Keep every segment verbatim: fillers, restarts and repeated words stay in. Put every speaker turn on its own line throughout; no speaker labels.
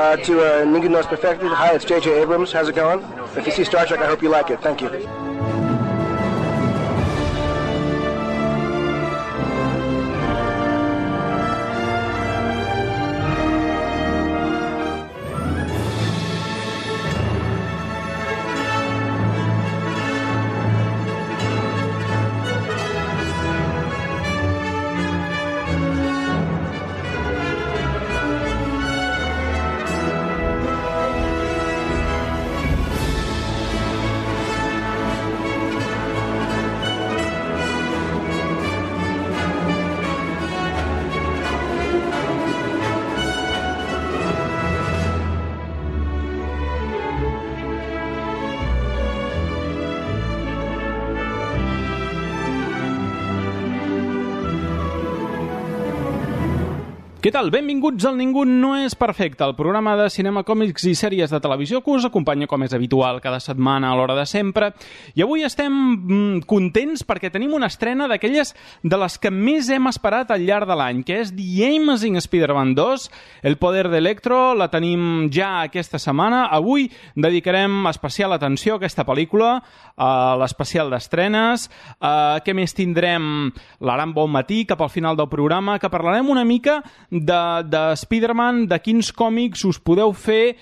uh, to uh, Ninguno es Perfecto. Hi, it's J J Abrams. How's it going? If you see Star Trek, I hope you like it. Thank you.
Què tal? Benvinguts al Ningú no és perfecte, el programa de cinema, còmics i sèries de televisió que us acompanya com és habitual cada setmana a l'hora de sempre. I avui estem mm, contents perquè tenim una estrena d'aquelles de les que més hem esperat al llarg de l'any, que és The Amazing Spider-Man dos, El poder d'Electro, la tenim ja aquesta setmana. Avui dedicarem especial atenció a aquesta pel·lícula, a l'especial d'estrenes, a què més tindrem l'Aran Bon Matí, cap al final del programa, que parlarem una mica de, de Spider-Man, de quins còmics us podeu fer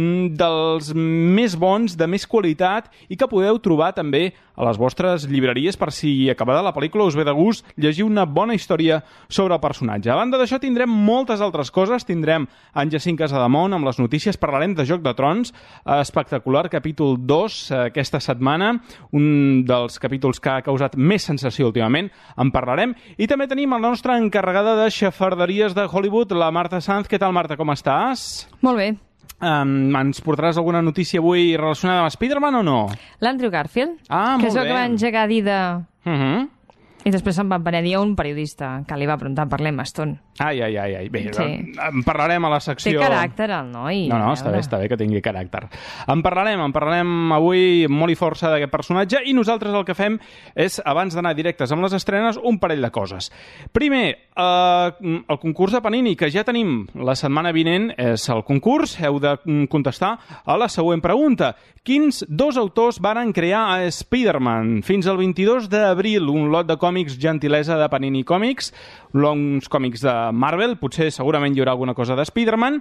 dels més bons, de més qualitat i que podeu trobar també a les vostres llibreries per si acabada la pel·lícula us ve de gust llegir una bona història sobre el personatge. A banda d'això tindrem moltes altres coses, tindrem en Jacint Casademont amb les notícies, parlarem de Joc de Trons, espectacular capítol dos aquesta setmana, un dels capítols que ha causat més sensació últimament, en parlarem, i també tenim la nostra encarregada de xafarderies de Hollywood, la Marta Sanz. Què tal, Marta, com estàs?
Molt bé.
Um, ens portaràs alguna notícia avui relacionada amb Spider-Man o no?
L'Andrew Garfield,
ah,
que és el
bé.
que va engegar a dir de...
Uh-huh.
I després se'n va penedir a un periodista que li va preguntar per l'Emma Stone.
Ai, ai, ai, ai. Bé,
sí.
En parlarem a la secció...
Té caràcter, el noi.
No, no, està bé, està bé que tingui caràcter. En parlarem, en parlarem avui molt i força d'aquest personatge i nosaltres el que fem és, abans d'anar directes amb les estrenes, un parell de coses. Primer, eh, el concurs de Panini, que ja tenim la setmana vinent, és el concurs, heu de contestar a la següent pregunta. Quins dos autors varen crear a Spider-Man? Fins al vint-i-dos d'abril, un lot de còmics gentilesa de Panini Còmics, uns còmics de Marvel, potser segurament hi haurà alguna cosa de Spider-Man,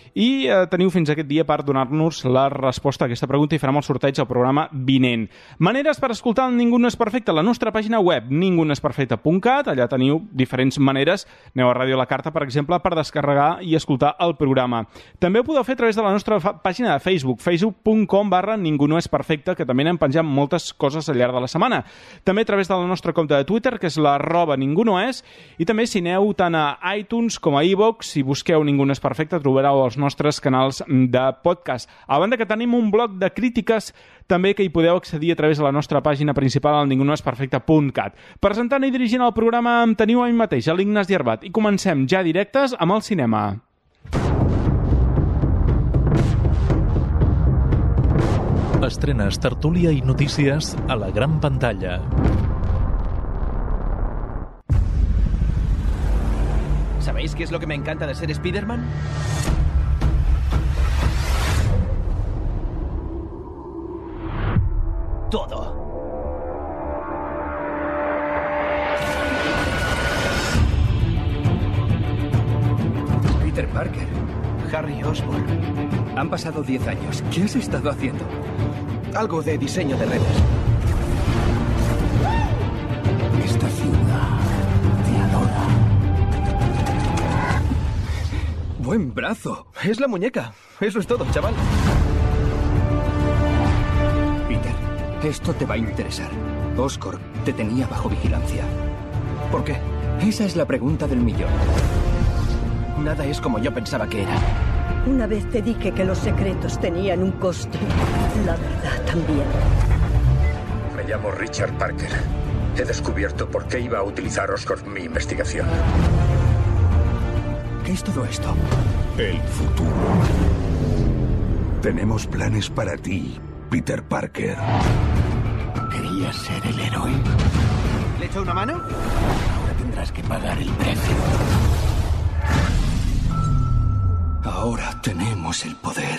i eh, teniu fins aquest dia per donar-nos la resposta a aquesta pregunta i farem el sorteig al programa vinent. Maneres per escoltar el Ningú no és perfecte, la nostra pàgina web, ningú no és perfecte punt cat, allà teniu diferents maneres, aneu a Ràdio La Carta, per exemple, per descarregar i escoltar el programa. També ho podeu fer a través de la nostra pàgina de Facebook, facebook punt com barra ningú no és perfecte, que també n'hem penjat moltes coses al llarg de la setmana. També a través de la nostra compte de Twitter, que és l'arroba ningú no és, i també si aneu tant a iTunes com a iVoox, si busqueu Ningú no és perfecte, trobareu els nostres canals de podcast. A banda que tenim un blog de crítiques també que hi podeu accedir a través de la nostra pàgina principal al ningú no és perfecte punt cat. Presentant i dirigint el programa em teniu a mi mateix, a l'Ignasi Arbat, i comencem ja directes amb el cinema.
Estrenes, tertúlia i notícies a la gran pantalla.
¿Sabéis qué es lo que me encanta de ser Spider-Man? Todo.
Peter Parker.
Harry Osborn.
Han pasado diez años. ¿Qué has estado haciendo?
Algo de diseño de redes.
Esta ciudad te adora. Buen brazo.
Es la muñeca. Eso es todo, chaval.
Peter, esto te va a interesar. Oscorp te tenía bajo vigilancia.
¿Por qué?
Esa es la pregunta del millón.
Nada es como yo pensaba que era.
Una vez te dije que los secretos tenían un coste. La verdad también.
Me llamo Richard Parker. He descubierto por qué iba a utilizar Oscorp mi investigación.
¿Qué es todo esto?
El futuro. Tenemos planes para ti, Peter Parker.
¿Querías ser el héroe?
¿Le echo una mano?
Ahora tendrás que pagar el precio. Ahora tenemos el poder.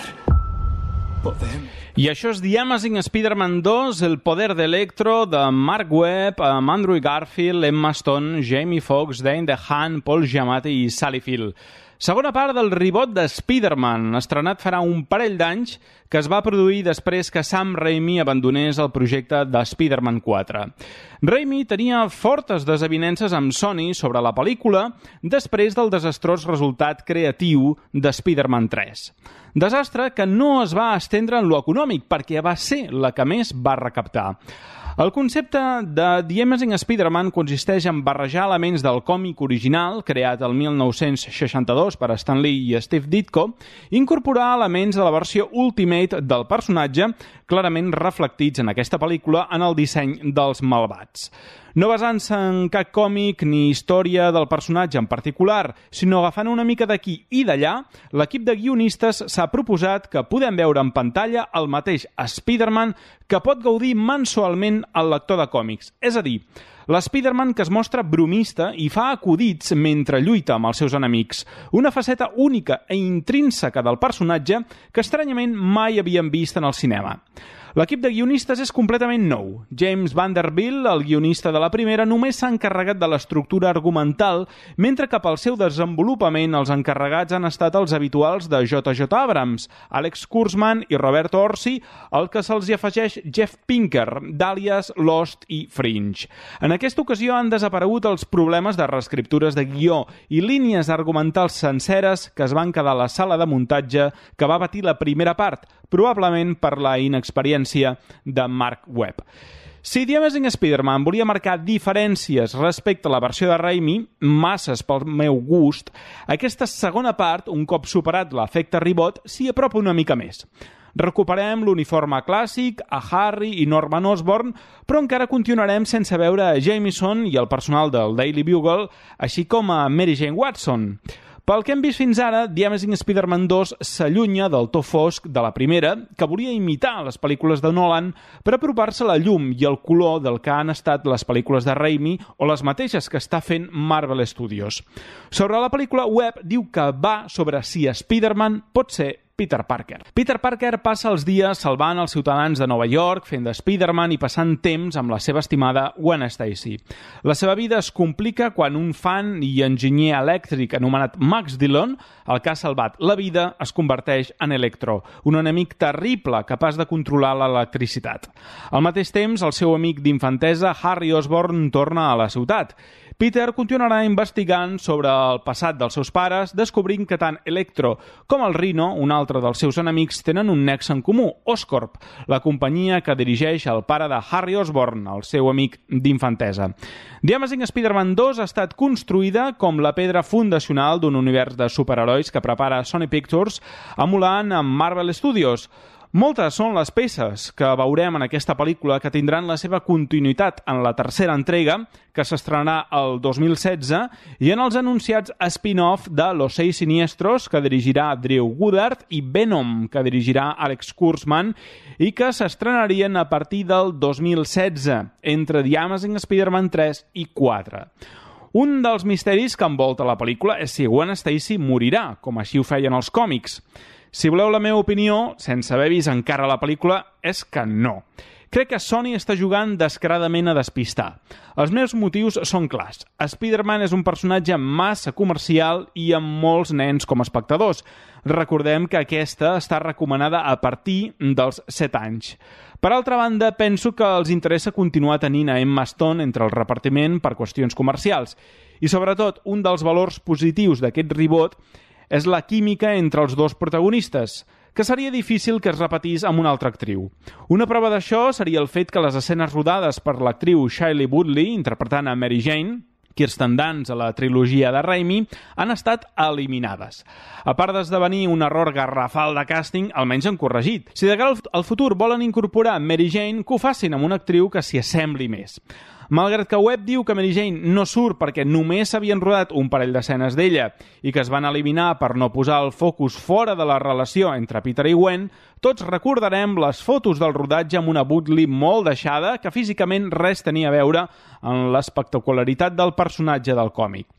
Podemos...
I això és The Amazing Spider-Man dos, El poder d'Electro, de Mark Webb, amb Andrew Garfield, Emma Stone, Jamie Foxx, Dane DeHaan, Paul Giamatti i Sally Field. Segona part del reboot de Spider-Man, estrenat farà un parell d'anys, que es va produir després que Sam Raimi abandonés el projecte de Spider-Man quatre. Raimi tenia fortes desavinences amb Sony sobre la pel·lícula després del desastrós resultat creatiu de Spider-Man tres. Desastre que no es va estendre en lo econòmic, perquè va ser la que més va recaptar. El concepte de The Amazing Spider-Man consisteix en barrejar elements del còmic original, creat el mil nou-cents seixanta-dos per Stan Lee i Steve Ditko, i incorporar elements de la versió Ultimate del personatge, clarament reflectits en aquesta pel·lícula en el disseny dels malvats. No basant-se en cap còmic ni història del personatge en particular, sinó agafant una mica d'aquí i d'allà, l'equip de guionistes s'ha proposat que podem veure en pantalla el mateix Spider-Man que pot gaudir mensualment el lector de còmics. És a dir, l'Spider-Man que es mostra bromista i fa acudits mentre lluita amb els seus enemics. Una faceta única i intrínseca del personatge que estranyament mai havíem vist en el cinema. L'equip de guionistes és completament nou. James Vanderbilt, el guionista de la primera, només s'ha encarregat de l'estructura argumental, mentre que pel seu desenvolupament els encarregats han estat els habituals de J J Abrams, Alex Kurtzman i Roberto Orci, al que se'ls hi afegeix Jeff Pinker, d'Àlies, Lost i Fringe. En aquesta ocasió han desaparegut els problemes de reescriptures de guió i línies argumentals senceres que es van quedar a la sala de muntatge que va patir la primera part, probablement per la inexperiència de Mark Webb. Si The Amazing Spider-Man volia marcar diferències respecte a la versió de Raimi, masses pel meu gust, aquesta segona part, un cop superat l'efecte reboot, s'hi apropa una mica més. Recuperem l'uniforme clàssic, a Harry i Norman Osborn, però encara continuarem sense veure a Jameson i el personal del Daily Bugle, així com a Mary Jane Watson. Pel que hem vist fins ara, The Amazing Spider-Man dos s'allunya del to fosc de la primera, que volia imitar les pel·lícules de Nolan per apropar-se a la llum i el color del que han estat les pel·lícules de Raimi o les mateixes que està fent Marvel Studios. Sobre la pel·lícula, Webb diu que va sobre si Spider-Man pot ser Peter Parker. Peter Parker passa els dies salvant els ciutadans de Nova York, fent de Spider-Man i passant temps amb la seva estimada Gwen Stacy. La seva vida es complica quan un fan i enginyer elèctric anomenat Max Dillon, el que ha salvat la vida, es converteix en Electro, un enemic terrible capaç de controlar l'electricitat. Al mateix temps, el seu amic d'infantesa, Harry Osborn, torna a la ciutat. Peter continuarà investigant sobre el passat dels seus pares, descobrint que tant Electro com el Rhino, un altre dels seus enemics, tenen un nexe en comú, Oscorp, la companyia que dirigeix el pare de Harry Osborn, el seu amic d'infantesa. The Amazing Spider-Man dos ha estat construïda com la pedra fundacional d'un univers de superherois que prepara Sony Pictures, emulant amb Marvel Studios. Moltes són les peces que veurem en aquesta pel·lícula que tindran la seva continuïtat en la tercera entrega, que s'estrenarà el dos mil setze, i en els anunciats spin-off de Los Seis Siniestros, que dirigirà Drew Goddard, i Venom, que dirigirà Alex Kurtzman, i que s'estrenarien a partir del dos mil setze, entre The Amazing Spider-Man tres i quatre. Un dels misteris que envolta la pel·lícula és si Gwen Stacy morirà, com així ho feien els còmics. Si voleu la meva opinió, sense haver vist encara la pel·lícula, és que no. Crec que Sony està jugant descaradament a despistar. Els meus motius són clars. Spider-Man és un personatge massa comercial i amb molts nens com a espectadors. Recordem que aquesta està recomanada a partir dels set anys. Per altra banda, penso que els interessa continuar tenint a Emma Stone entre el repartiment per qüestions comercials. I sobretot, un dels valors positius d'aquest reboot és la química entre els dos protagonistes, que seria difícil que es repetís amb una altra actriu. Una prova d'això seria el fet que les escenes rodades per l'actriu Shailene Woodley, interpretant a Mary Jane, Kirsten Dunst a la trilogia de Raimi, han estat eliminades. A part d'esdevenir un error garrafal de càsting, almenys han corregit. Si de cara al futur volen incorporar Mary Jane, que ho facin amb una actriu que s'hi assembli més. Malgrat que Webb diu que Mary Jane no surt perquè només s'havien rodat un parell d'escenes d'ella i que es van eliminar per no posar el focus fora de la relació entre Peter i Gwen, tots recordarem les fotos del rodatge amb una Woodley molt deixada que físicament res tenia a veure amb l'espectacularitat del personatge del còmic.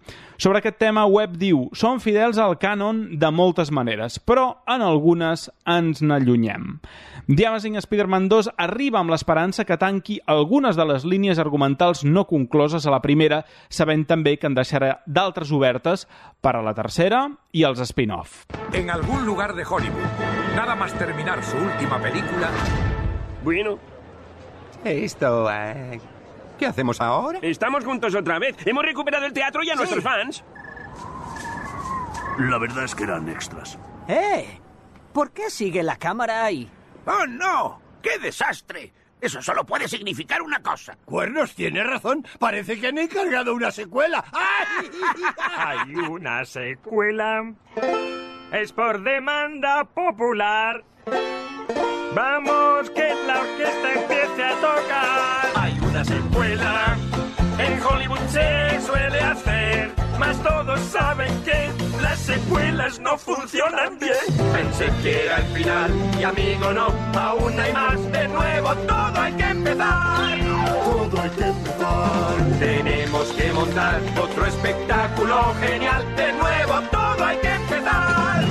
Sobre aquest tema, Webb diu: «Som fidels al cànon de moltes maneres, però en algunes ens n'allunyem». The Amazing Spider-Man dos arriba amb l'esperança que tanqui algunes de les línies argumentals no concloses a la primera, sabent també que en deixarà d'altres obertes per a la tercera i els spin-off.
En algún lugar de Hollywood, nada más terminar su última película...
Bueno,
Esto... eh, ¿qué hacemos ahora?
estamos juntos otra vez. Hemos recuperado el teatro y a nuestros fans.
La verdad es que eran extras.
¡Eh! ¿Por qué sigue la cámara ahí?
¡Oh, no! ¡Qué desastre! Eso solo puede significar una cosa.
Cuernos, tiene razón. Parece que han encargado una secuela. ¡Ay!
Hay una secuela. Es por demanda popular. Vamos, que la orquesta empiece a tocar. Hay una secuela. En Hollywood se suele hacer, mas todos saben que las secuelas no funcionan bien. Pensé que era el final y amigo no, aún hay más. De nuevo todo hay que empezar. Todo hay que empezar. Tenemos que montar otro espectáculo genial. De nuevo todo hay que empezar.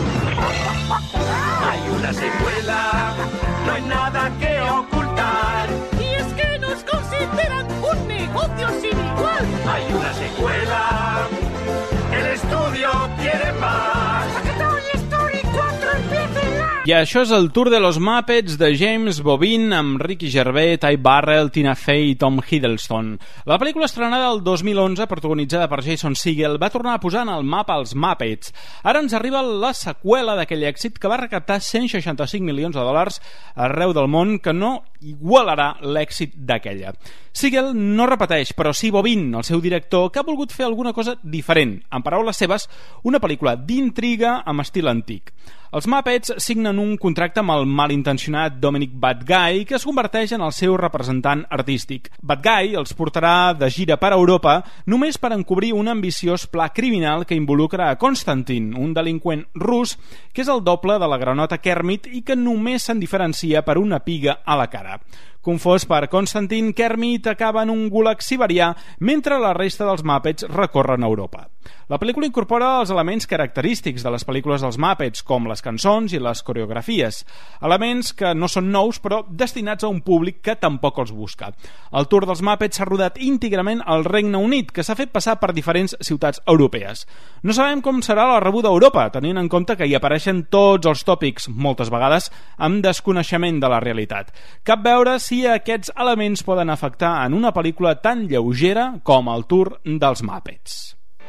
Hay una secuela, no hay nada que ocultar.
Y es que nos consideran un negocio sin igual.
Hay una secuela, el estudio quiere más.
Toy Story cuatro empieza ya.
I això és el Tour de los Muppets de James Bobin amb Ricky Gervais, Ty Burrell, Tina Fey i Tom Hiddleston. La pel·lícula estrenada el dos mil onze, protagonitzada per Jason Segel, va tornar a posar en el mapa els Muppets. Ara ens arriba la seqüela d'aquell èxit que va recaptar cent seixanta-cinc milions de dòlars arreu del món, que no igualarà l'èxit d'aquella. Segel no repeteix, però sí Bobin, el seu director, que ha volgut fer alguna cosa diferent. En paraules seves, una pel·lícula d'intriga amb estil antic. Els Muppets signen un contracte amb el malintencionat Dominic Bad Guy, que es converteix en el seu representant artístic. Bad Guy els portarà de gira per Europa només per encobrir un ambiciós pla criminal que involucra a Konstantin, un delinqüent rus que és el doble de la granota Kermit i que només se'n diferencia per una piga a la cara. Confós per Konstantin, Kermit acaba en un gulag siberià mentre la resta dels Muppets recorren Europa. La pel·lícula incorpora els elements característics de les pel·lícules dels Muppets, com les cançons i les coreografies, elements que no són nous però destinats a un públic que tampoc els busca. El Tour dels Muppets s'ha rodat íntegrament al Regne Unit, que s'ha fet passar per diferents ciutats europees. No sabem com serà la rebuda a Europa, tenint en compte que hi apareixen tots els tòpics, moltes vegades amb desconeixement de la realitat. Cap veure si aquests elements poden afectar en una pel·lícula tan lleugera com el Tour dels Muppets.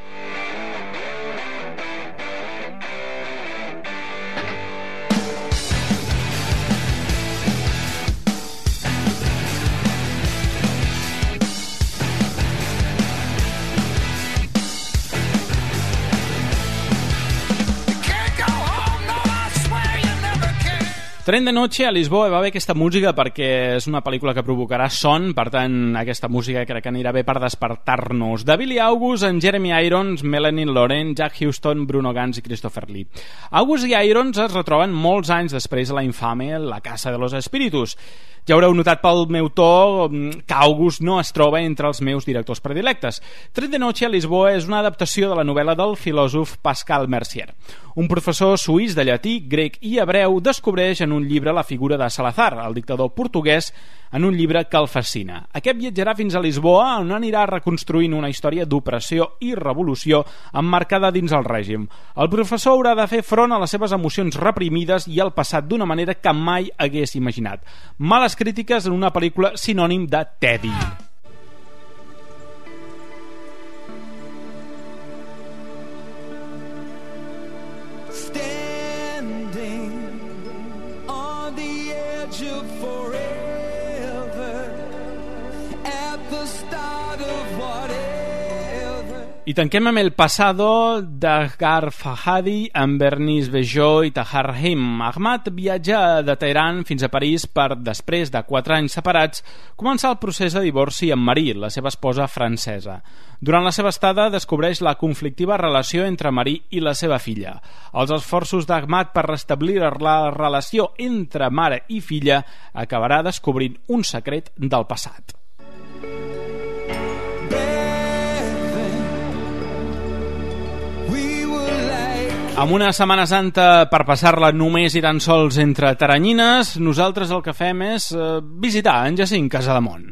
Tren de noche a Lisboa va haver aquesta música perquè és una pel·lícula que provocarà son, per tant aquesta música crec que anirà bé per despertar-nos. De Billy August, en Jeremy Irons, Melanie Laurent, Jack Huston, Bruno Ganz i Christopher Lee. August i Irons es retroben molts anys després de la infame La Casa de los Espíritus. Ja haureu notat pel meu to que August no es troba entre els meus directors predilectes. Tren de noche a Lisboa és una adaptació de la novel·la del filòsof Pascal Mercier. Un professor suís de llatí, grec i hebreu descobreix en un llibre la figura de Salazar, el dictador portuguès, en un llibre que el fascina. Aquest viatjarà fins a Lisboa, on anirà reconstruint una història d'opressió i revolució emmarcada dins el règim. El professor haurà de fer front a les seves emocions reprimides i al passat d'una manera que mai hagués imaginat. Males crítiques en una pel·lícula sinònim de tedi.
Standing on the edge of forever, at the start of whatever.
I tanquem amb El Pasado d'Ahgar Fahadi amb Bernice Bejo i Tahar Rahim. Ahmad viatja de Teheran fins a París per, després de quatre anys separats, començar el procés de divorci amb Marie, la seva esposa francesa. Durant la seva estada descobreix la conflictiva relació entre Marie i la seva filla. Els esforços d'Ahmad per restablir la relació entre mare i filla acabarà descobrint un secret del passat. Amb una Setmana Santa per passar-la només i tan sols entre taranyines, nosaltres el que fem és eh, visitar en Jacint Casademont.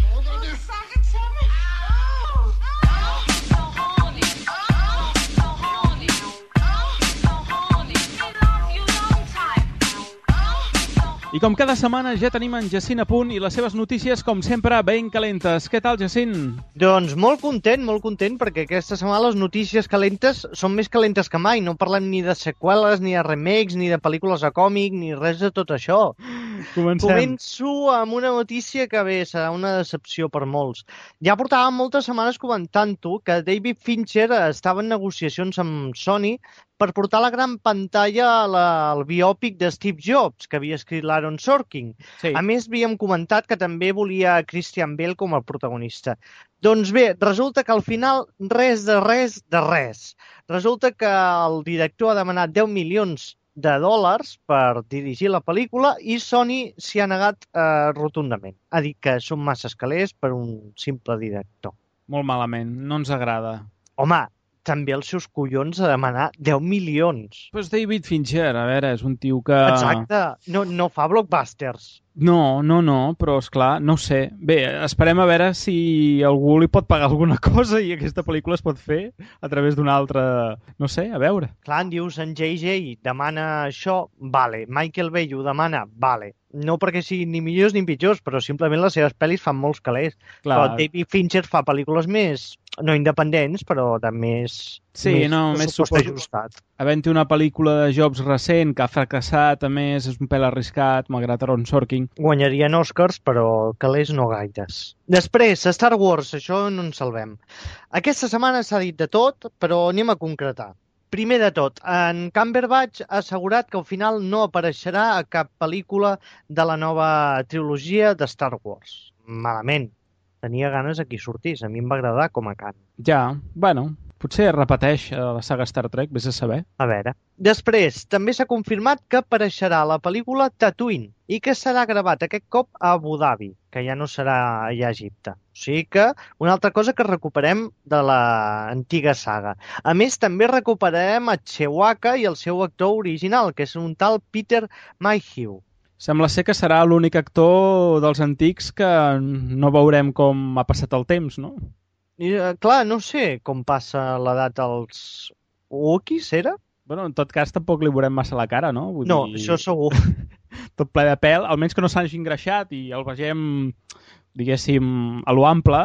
I com cada setmana ja tenim en Jacint a punt i les seves notícies, com sempre, ben calentes. Què tal, Jacint?
Doncs molt content, molt content, perquè aquesta setmana les notícies calentes són més calentes que mai. No parlem ni de seqüeles, ni de remakes, ni de pel·lícules de còmic, ni res de tot això.
Comencem.
Començo amb una notícia que bé, serà una decepció per molts. Ja portàvem moltes setmanes comentant-ho que David Fincher estava en negociacions amb Sony per portar a la gran pantalla la, el biòpic de Steve Jobs, que havia escrit l'Aaron Sorkin. Sí. A més, havíem comentat que també volia Christian Bale com a protagonista. Doncs bé, resulta que al final res de res de res. Resulta que el director ha demanat deu milions de dòlars per dirigir la pel·lícula i Sony s'hi ha negat eh, rotundament. Ha dit que són massa escalers per un simple director.
Molt malament, no ens agrada.
Home, també els seus collons a demanar deu milions.
Pues David Fincher, a veure, és un tio que...
Exacte, no, no fa blockbusters.
No, no, no, però esclar, no ho sé. Bé, esperem a veure si algú li pot pagar alguna cosa i aquesta pel·lícula es pot fer a través d'una altra... No sé, a veure.
Clar, en dius, en J J demana això, vale. Michael Bay ho demana, vale. No perquè siguin ni millors ni pitjors, però simplement les seves pel·lis fan molts calés. Clar. Però David Fincher fa pel·lícules més, no independents, però de més...
Sí, més, no, més
ajustat.
Havent-hi una pel·lícula de Jobs recent que ha fracassat, a més, és un pèl arriscat, malgrat Aaron Sorkin.
Guanyarien Oscars, però calés no gaires. Després, Star Wars, això no ens salvem. Aquesta setmana s'ha dit de tot, però anem a concretar. Primer de tot, en Cumberbatch ha assegurat que al final no apareixerà a cap pel·lícula de la nova trilogia de Star Wars. Malament. Tenia ganes que hi sortís. A mi em va agradar com a cant.
Ja, bueno, potser repeteix la saga Star Trek, vés a saber.
A veure. Després, també s'ha confirmat que apareixerà a la pel·lícula Tatooine i que serà gravat aquest cop a Abu Dhabi, que ja no serà allà a Egipte. O sigui que una altra cosa que recuperem de l'antiga saga. A més, també recuperarem a Chewbacca i el seu actor original, que és un tal Peter Mayhew.
Sembla ser que serà l'únic actor dels antics que no veurem com ha passat el temps, no?
I, clar, no sé com passa l'edat als Wookiees, era?
Bueno, en tot cas, tampoc li veurem massa la cara, no? Vull
no,
dir...
això segur.
Tot ple de pèl, almenys que no s'hagi engreixat i el vegem, diguéssim, a lo ample,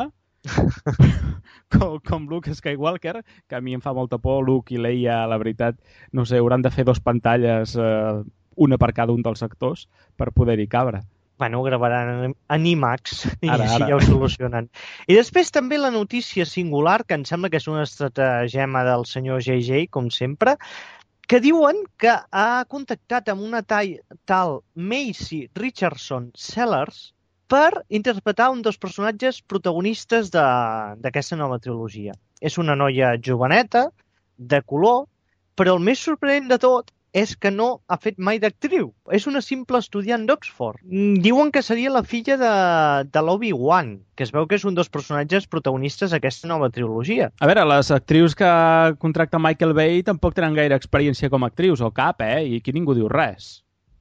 com, com Luke Skywalker, que a mi em fa molta por, Luke i Leia, la veritat, no sé, hauran de fer dos pantalles... Eh, una per cada un dels actors, per poder-hi cabre.
Bueno, gravaran en IMAX i
ara,
així
ara.
ja ho solucionen. I després també la notícia singular, que em sembla que és una estratagema del senyor J J, com sempre, que diuen que ha contactat amb una tal, tal Maisie Richardson Sellers per interpretar un dels personatges protagonistes d'aquesta nova trilogia. És una noia joveneta, de color, però el més sorprenent de tot és que no ha fet mai d'actriu. És una simple estudiant d'Oxford. Diuen que seria la filla de, de l'Obi-Wan, que es veu que és un dels personatges protagonistes d'aquesta nova trilogia.
A veure, les actrius que contracta Michael Bay tampoc tenen gaire experiència com a actrius, o cap, eh? I aquí ningú diu res.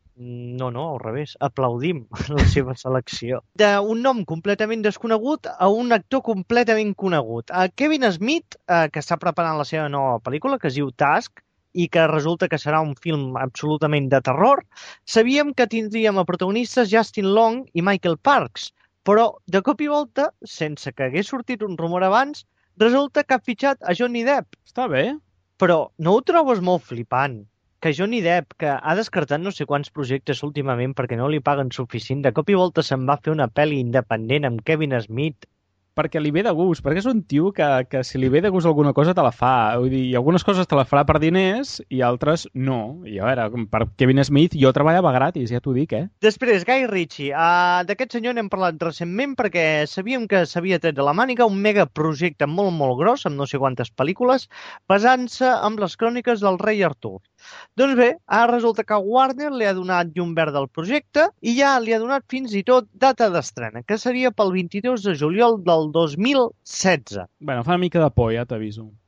No, no, al revés. Aplaudim la seva selecció. D'un nom completament desconegut a un actor completament conegut. A Kevin Smith, eh, que està preparant la seva nova pel·lícula, que es diu Task, i que resulta que serà un film absolutament de terror, sabíem que tindríem a protagonistes Justin Long i Michael Parks, però de cop i volta, sense que hagués sortit un rumor abans, resulta que ha fitxat a Johnny Depp.
Està bé.
Però no ho trobes molt flipant? Que Johnny Depp, que ha descartat no sé quants projectes últimament perquè no li paguen suficient, de cop i volta se'n va fer una pel·li independent amb Kevin Smith.
Perquè li ve de gust, perquè és un tio que, que si li ve de gust alguna cosa te la fa. Vull dir, algunes coses te la farà per diners i altres no. I a veure, per Kevin Smith jo treballava gratis, ja t'ho dic, eh?
Després, Guy Ritchie. Uh, D'aquest senyor n'hem parlat recentment perquè sabíem que s'havia tret de la màniga un megaprojecte molt, molt gros, amb no sé quantes pel·lícules, basant-se amb les cròniques del rei Artur. Doncs bé, ara resulta que Warner li ha donat llum verd al projecte i ja li ha donat fins i tot data d'estrena, que seria pel vint-i-dos de juliol del dos mil setze.
Bueno, fa una mica de por, ja t'aviso.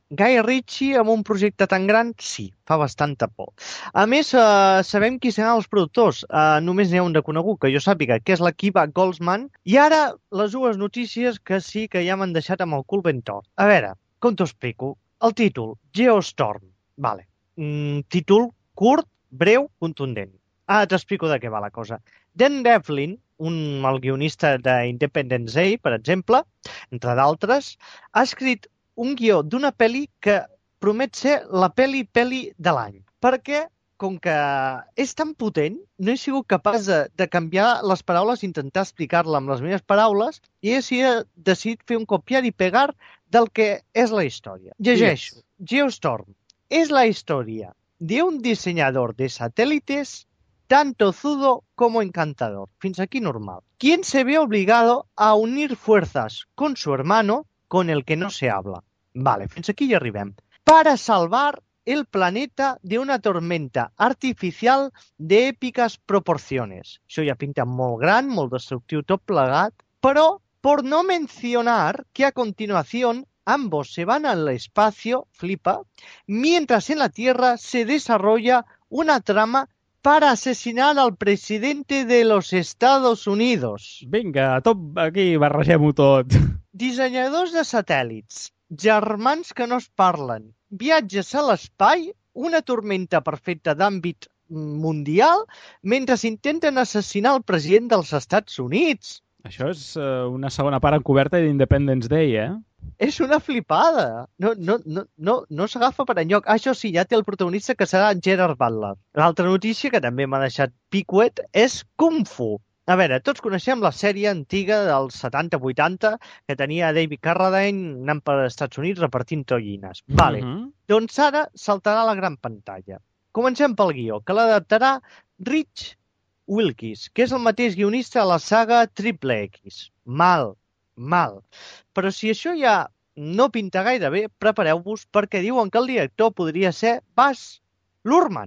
Guy Ritchie amb un projecte tan gran, sí, fa bastanta por. A més, eh, sabem qui seran els productors. Eh, només n'hi ha un de conegut, que jo sàpiga, que és l'Akiva Goldsman. I ara, les dues notícies que sí que ja m'han deixat amb el cul ben tort. A veure, com t'ho explico? El títol, Geostorm. Vale. Mm, títol curt, breu, contundent. Ara t'explico de què va la cosa. Dan Devlin, un, el guionista d'Independence Day, per exemple, entre d'altres, ha escrit un guió d'una pel·li que promet ser la pel·li-pel·li de l'any. Perquè, com que és tan potent, no he sigut capaç de, de canviar les paraules i intentar explicar-la amb les meves paraules i he decidit fer un copiar i pegar del que és la història. Llegeixo. Yes. Geostorm es la historia de un diseñador de satélites tan tozudo como encantador. Fins aquí normal. Quien se ve obligado a unir fuerzas con su hermano, con el que no se habla. Vale, fins aquí hi arribem. Para salvar el planeta de una tormenta artificial de épicas proporciones. Això ja pinta molt gran, molt destructiu, tot plegat. Però, por no mencionar que a continuación ambos se van al espacio, flipa, mientras en la Tierra se desarrolla una trama para asesinar al presidente de los Estados Unidos.
Vinga, tot aquí, barregem-ho tot.
Dissenyadors de satèl·lits, germans que no es parlen, viatges a l'espai, una tormenta perfecta d'àmbit mundial, mentre intenten assassinar el president dels Estats Units.
Això és uh, una segona part encoberta d'Independence Day, eh?
És una flipada. No, no, no, no, no s'agafa per enlloc. Ah, això sí, ja té el protagonista, que serà Gerard Butler. L'altra notícia, que també m'ha deixat picuet, és Kung Fu. A veure, tots coneixem la sèrie antiga dels setanta vuitanta que tenia David Carradine anant per als Estats Units repartint tollines. Vale. Uh-huh. Doncs ara saltarà a la gran pantalla. Comencem pel guió, que l'adaptarà Rich Wilkes, que és el mateix guionista de la saga Triple X. Mal, mal. Però si això ja no pinta gaire bé, prepareu-vos perquè diuen que el director podria ser Baz Luhrmann.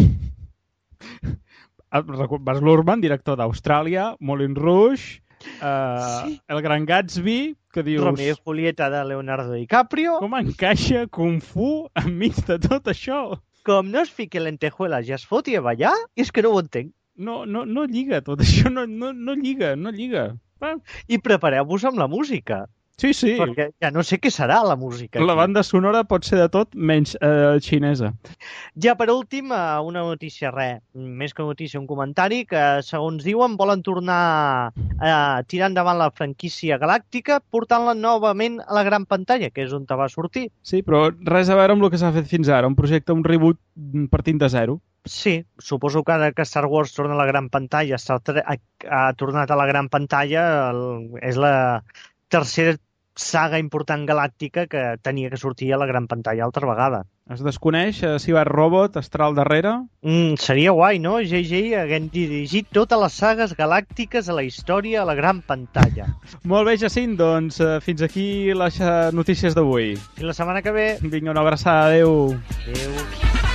Baz Luhrmann, director d'Austràlia, Moulin Rouge, uh, sí. El Gran Gatsby, que dius...
Romeo i Julieta de Leonardo DiCaprio.
Com encaixa Kung Fu enmig de tot això?
Com no es fiqui lentejuelas i es foti a ballar, és que no ho entenc.
No, no, no lliga, tot això no, no, no lliga, no lliga.
Ah. I prepareu-vos amb la música.
Sí, sí.
Perquè ja no sé què serà la música.
La banda sonora pot ser de tot menys eh, xinesa.
Ja per últim, una notícia, res, més que notícia, un comentari, que segons diuen volen tornar a tirar endavant la franquícia galàctica portant-la novament a la gran pantalla, que és on te va sortir.
Sí, però res a veure amb el que s'ha fet fins ara, un projecte, un reboot partint de zero.
Sí, suposo que ara que Star Wars torna a la gran pantalla, Star Trek ha, ha tornat a la gran pantalla, el, és la tercera saga important galàctica que tenia que sortir a la gran pantalla altra vegada.
Es desconeix eh, si va Robot estarà al darrere?
Mm, seria guai, no? J J haguem dirigit totes les sagues galàctiques a la història a la gran pantalla.
Molt bé, Jacint, doncs eh, fins aquí les uh, notícies d'avui.
Fins la setmana que ve.
Vinga, una abraçada, adeu.
Adeu.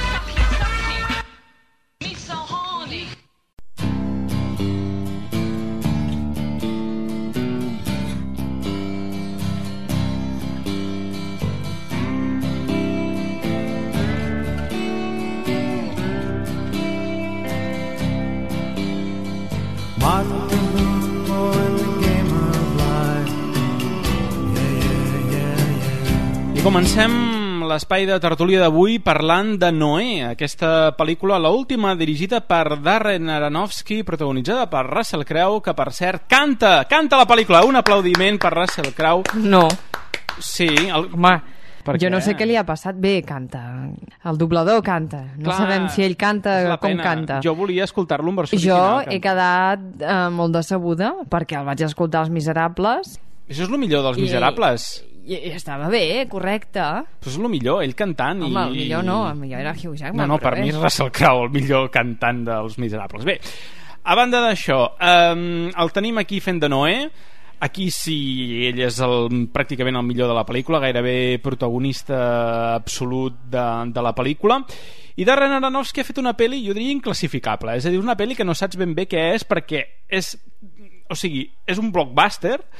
I comencem l'espai de tertúlia d'avui parlant de Noé, aquesta pel·lícula, l'última, dirigida per Darren Aronofsky, protagonitzada per Russell Crowe, que per cert canta, canta la pel·lícula. Un aplaudiment per Russell Crowe.
No.
Sí. El...
Home, jo no sé què li ha passat. Bé, canta. El doblador canta. No
Clar,
sabem si ell canta com
pena.
canta.
Jo volia escoltar-lo en versió
jo
original.
Jo he quedat eh, molt decebuda perquè el vaig escoltar als Miserables.
Això és el millor dels Miserables.
I, i estava bé, correcte.
Però és el millor, ell cantant.
Home,
i...
el millor no, el millor era Hugh Jackman.
No, no, per
bé.
mi és Russell Crowe el millor cantant dels Miserables. Bé, a banda d'això, um, el tenim aquí fent de Noé. Aquí sí, ell és el, pràcticament el millor de la pel·lícula, gairebé protagonista absolut de, de la pel·lícula. I Darren Aronofsky ha fet una pel·li, jo diria, inclassificable. És a dir, una pel·li que no saps ben bé què és, perquè és, o sigui, és un blockbuster,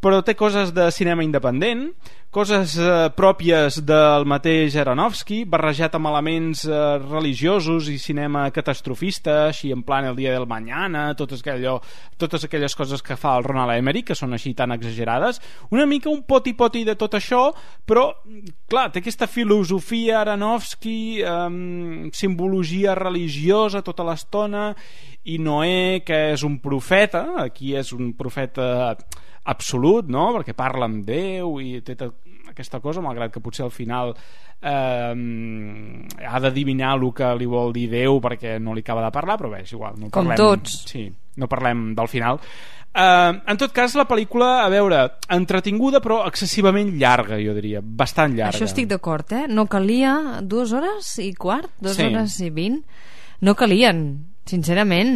però té coses de cinema independent, coses eh, pròpies del mateix Aronofsky, barrejat amb elements eh, religiosos i cinema catastrofista, així en plan El dia del mañana, totes, aquello, totes aquelles coses que fa el Ronald Emmerich, que són així tan exagerades, una mica un poti-poti de tot això, però clar, té aquesta filosofia Aronofsky, eh, simbologia religiosa tota l'estona, i Noé, que és un profeta, aquí és un profeta absolut, no? Perquè parla amb Déu i té aquesta cosa, malgrat que potser al final eh, ha d'adivinar el que li vol dir Déu perquè no li acaba de parlar, però bé, és igual, no
com
parlem,
tots,
sí, no parlem del final. Uh, en tot cas, la pel·lícula, a veure, entretinguda però excessivament llarga, jo diria, bastant llarga.
Això estic d'acord, eh? No calia dues hores i quart, dues
sí.
hores i vint, no calien, sincerament.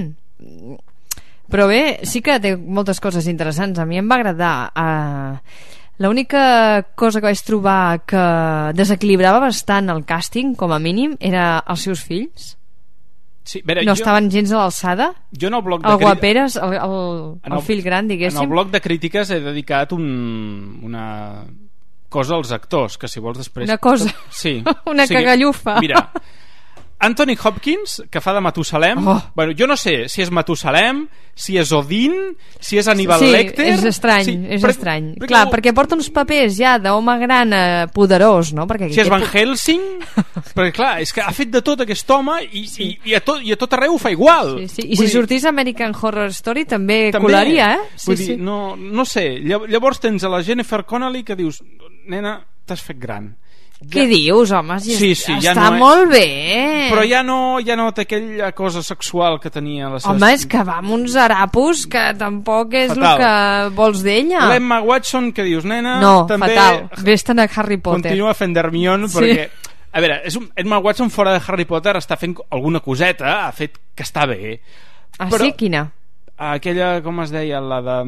Però bé, sí que té moltes coses interessants. A mi em va agradar. Uh, l'única cosa que vaig trobar que desequilibrava bastant el càsting, com a mínim, era els seus fills.
Sí, veure,
no
jo,
estaven gens a l'alçada.
Jo en el bloc de
el guaperes, el, el, el,
el
fill gran, diguéssim.
En el bloc de crítiques he dedicat un, una cosa als actors, que si vols després...
Una cosa?
Sí.
Una o sigui, cagallufa.
Mira, Anthony Hopkins, que fa de Matusalem, oh. bueno, jo no sé si és Matusalem, si és Odin, si és Hannibal
sí,
Lecter...
és estrany, sí, és
per,
estrany.
perquè,
Clar, perquè porta uns papers ja d'home gran eh, poderós, no? Perquè
si és Van Helsing, perquè clar, és que ha fet de tot aquest home i, sí. i, i, a, tot, i a tot arreu ho fa igual.
Sí, sí. I Vull si dir, sortís American Horror Story també, també colaria, eh? Sí,
Vull
sí.
dir, no, no sé, llavors tens a la Jennifer Connelly que dius, nena, t'has fet gran.
Què ja... dius, home? Si
sí, sí,
està
ja no
molt
és...
bé.
Però ja no, ja no té aquella cosa sexual que tenia la seva...
Home, és que va amb uns harapos que tampoc és
fatal.
El que vols d'ella.
L'Emma Watson, que dius, nena...
No,
també
fatal. Vés-te'n a Harry Potter.
Continua fent d'Hermione,
sí.
perquè... A veure, és un... Emma Watson fora de Harry Potter està fent alguna coseta, ha fet que està bé.
Ah,
però...
sí? Quina?
Aquella, com es deia, la de...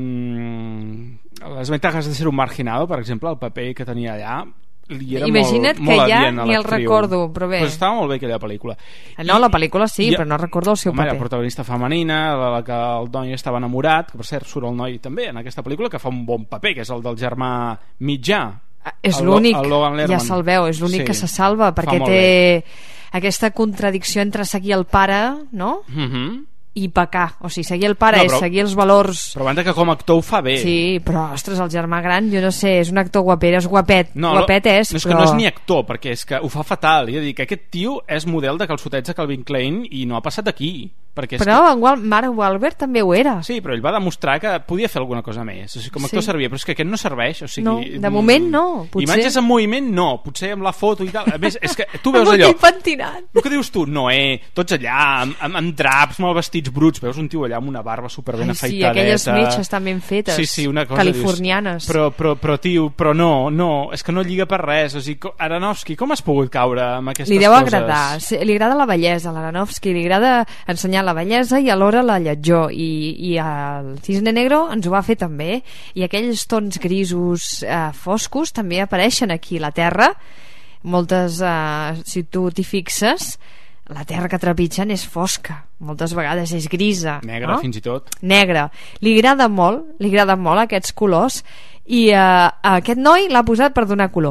Les ventajas de ser un marginado, per exemple, el paper que tenia allà...
Imagina't
molt, molt
que ja
ni
el recordo, però bé.
Pues estava molt bé aquella pel·lícula.
No, I, la pel·lícula sí, i, però no recordo el seu
home,
paper.
La protagonista femenina, la, la que el noi estava enamorat, que per cert surt el noi també en aquesta pel·lícula, que fa un bon paper, que és el del germà mitjà.
És l'únic, ja se'l veu, és l'únic sí, que se salva, perquè té bé. Aquesta contradicció entre seguir el pare, no?
Mhm.
I pecar, o sigui, seguir el pare
no,
és
però,
seguir els valors.
Però banda que com a actor ho fa bé.
Sí, però ostres, el germà gran, jo no sé, és un actor guapera, és guapet,
no,
guapet és,
no, és
però...
que no és ni actor, perquè és que ho fa fatal. Jo dic, aquest tio és model de calçotets de Calvin Klein i no ha passat aquí. Perquè
però
que...
en Wal Mark Wahlberg també ho era.
Sí, però ell va demostrar que podia fer alguna cosa més. O sigui, com a actor sí. servia, però és que aquest no serveix. O sigui,
no, de moment no. Potser...
Imatges en moviment no, potser amb la foto i tal. A més, és que tu veus allò...
pentinat.
El que dius tu, Noé, tots allà, amb, amb, amb draps, molt vestits bruts, veus un tio allà amb una barba superben
Ai,
afeitadeta.
Sí, aquelles metges tan ben fetes,
sí, sí, una cosa,
californianes.
Dius, però, però, però, tio, però no, no, és que no lliga per res. O sigui, Aronofsky, com has pogut caure amb aquestes coses?
Li deu agradar, li agrada la bellesa, a l'Aronofsky, li agrada ensenyar la bellesa i alhora la lletjor, i, i el Cisne Negro ens ho va fer també, i aquells tons grisos eh, foscos també apareixen aquí a la Terra. Moltes, eh, si tu t'hi fixes, la terra que trepitgen és fosca, moltes vegades és grisa,
negra,
no?
Fins i tot
negra, li agrada molt li agrada molt aquests colors i uh, aquest noi l'ha posat per donar color.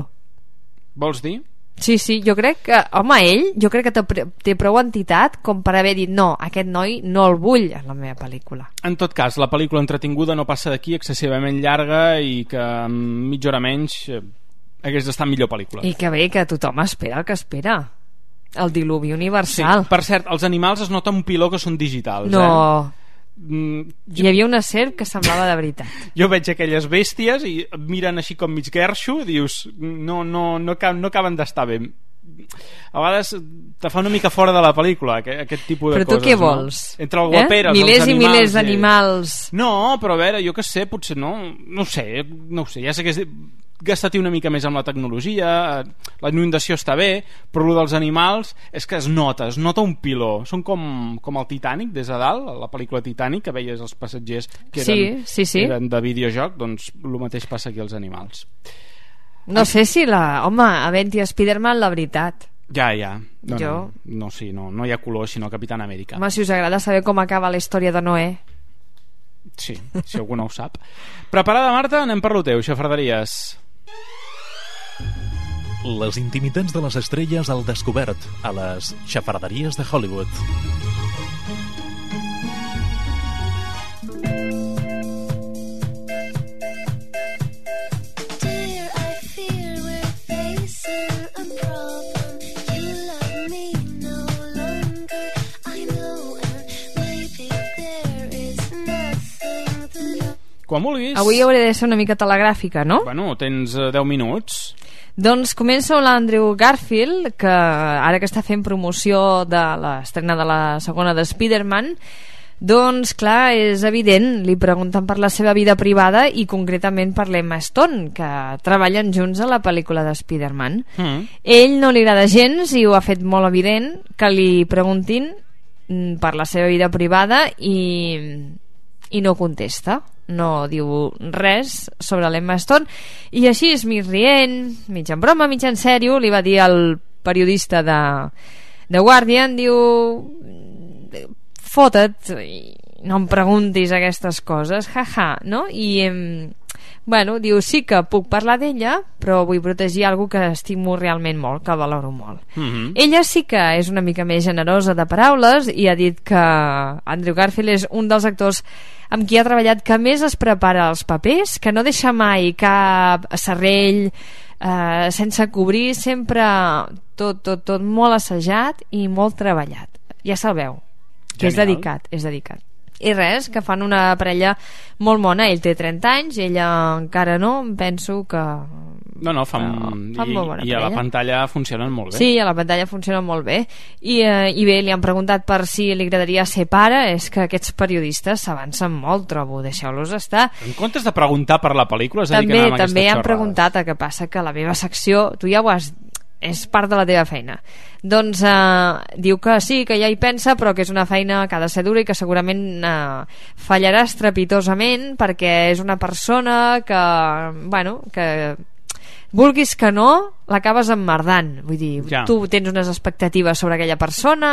Vols dir?
Sí, sí, jo crec que, home, ell jo crec que té, té prou entitat com per haver dit no, aquest noi no el vull en la meva pel·lícula.
En tot cas, la pel·lícula entretinguda no passa d'aquí, excessivament llarga, i que amb mitja hora menys eh, hagués d'estar millor pel·lícula.
I que bé, que tothom espera el que espera. El diluvi universal.
Sí, per cert, els animals es nota un piló que són digitals.
No.
Eh? Mm, jo...
Hi havia una serp que semblava de veritat.
Jo veig aquelles bèsties i miren així com mig guerxo, dius, no, no, no, no acaben d'estar bé. A vegades te fa una mica fora de la pel·lícula aquest, aquest tipus de
però
coses.
Però tu què vols?
No? Entre el guaperes,
eh? Milers
els animals...
i milers d'animals...
I... No, però a veure, jo què sé, potser no... No ho sé, no ho sé, ja sé que és... gastar-hi una mica més amb la tecnologia, la inundació està bé, però el dels animals és que es nota, es nota un piló. Són com, com el Titanic des de dalt, la pel·lícula Titanic, que veies els passatgers que eren,
sí, sí, sí.
eren de videojoc, doncs el mateix passa aquí als animals.
No sé si la... Home, havent-hi Spider-Man, la veritat.
Ja, ja. No,
jo...
no, no, sí, no, no hi ha color, sinó Capitán Amèrica.
Home, si us agrada saber com acaba la història de Noé.
Sí, si algú no ho sap. Preparada, Marta? Anem per lo teu, xafarderies.
Les intimitats de les estrelles al descobert a les xafarderies de Hollywood.
Quan vulguis.
Avui hauré de ser una mica telegràfica, no?
Bueno, tens uh, deu minuts.
Doncs comença l'Andrew Garfield, que ara que està fent promoció de l'estrena de la segona de Spider-Man, doncs clar, és evident, li pregunten per la seva vida privada i concretament per l'Emma Stone, que treballen junts a la pel·lícula de Spider-Man. Mm. Ell no li agrada gens i ho ha fet molt evident que li preguntin per la seva vida privada i, i no contesta, no diu res sobre l'Emma Stone, i així és mig rient, mig en broma, mig en sèrio, li va dir al periodista de, de Guardian, diu fota't, no em preguntis aquestes coses, jaja, no? I em, bueno, diu, sí que puc parlar d'ella, però vull protegir algú que estimo realment molt, que valoro molt. Mm-hmm. Ella sí que és una mica més generosa de paraules i ha dit que Andrew Garfield és un dels actors amb qui ha treballat que més es prepara els papers, que no deixa mai cap serrell eh, sense cobrir, sempre tot, tot, tot molt assajat i molt treballat. Ja se'l veu, que és dedicat, és dedicat. I res, que fan una parella molt mona. Ell té trenta anys, ella encara no, penso que...
No, no, fan, fan i, i a la pantalla funcionen molt bé.
Sí, a la pantalla funcionen molt bé. I, eh, i bé, li han preguntat per si li agradaria ser pare. És que aquests periodistes s'avancen molt, trobo, deixeu-los estar.
En comptes de preguntar per la pel·lícula, es
també,
dediquen a aquestes
també han
xorrades.
Preguntat, el que passa que la meva secció, tu ja ho has... és part de la teva feina. Doncs eh, diu que sí, que ja hi pensa, però que és una feina que ha de ser dura i que segurament eh, fallarà estrepitosament, perquè és una persona que, bueno, que vulguis que no, l'acabes emmerdant. Vull dir, ja. Tu tens unes expectatives sobre aquella persona,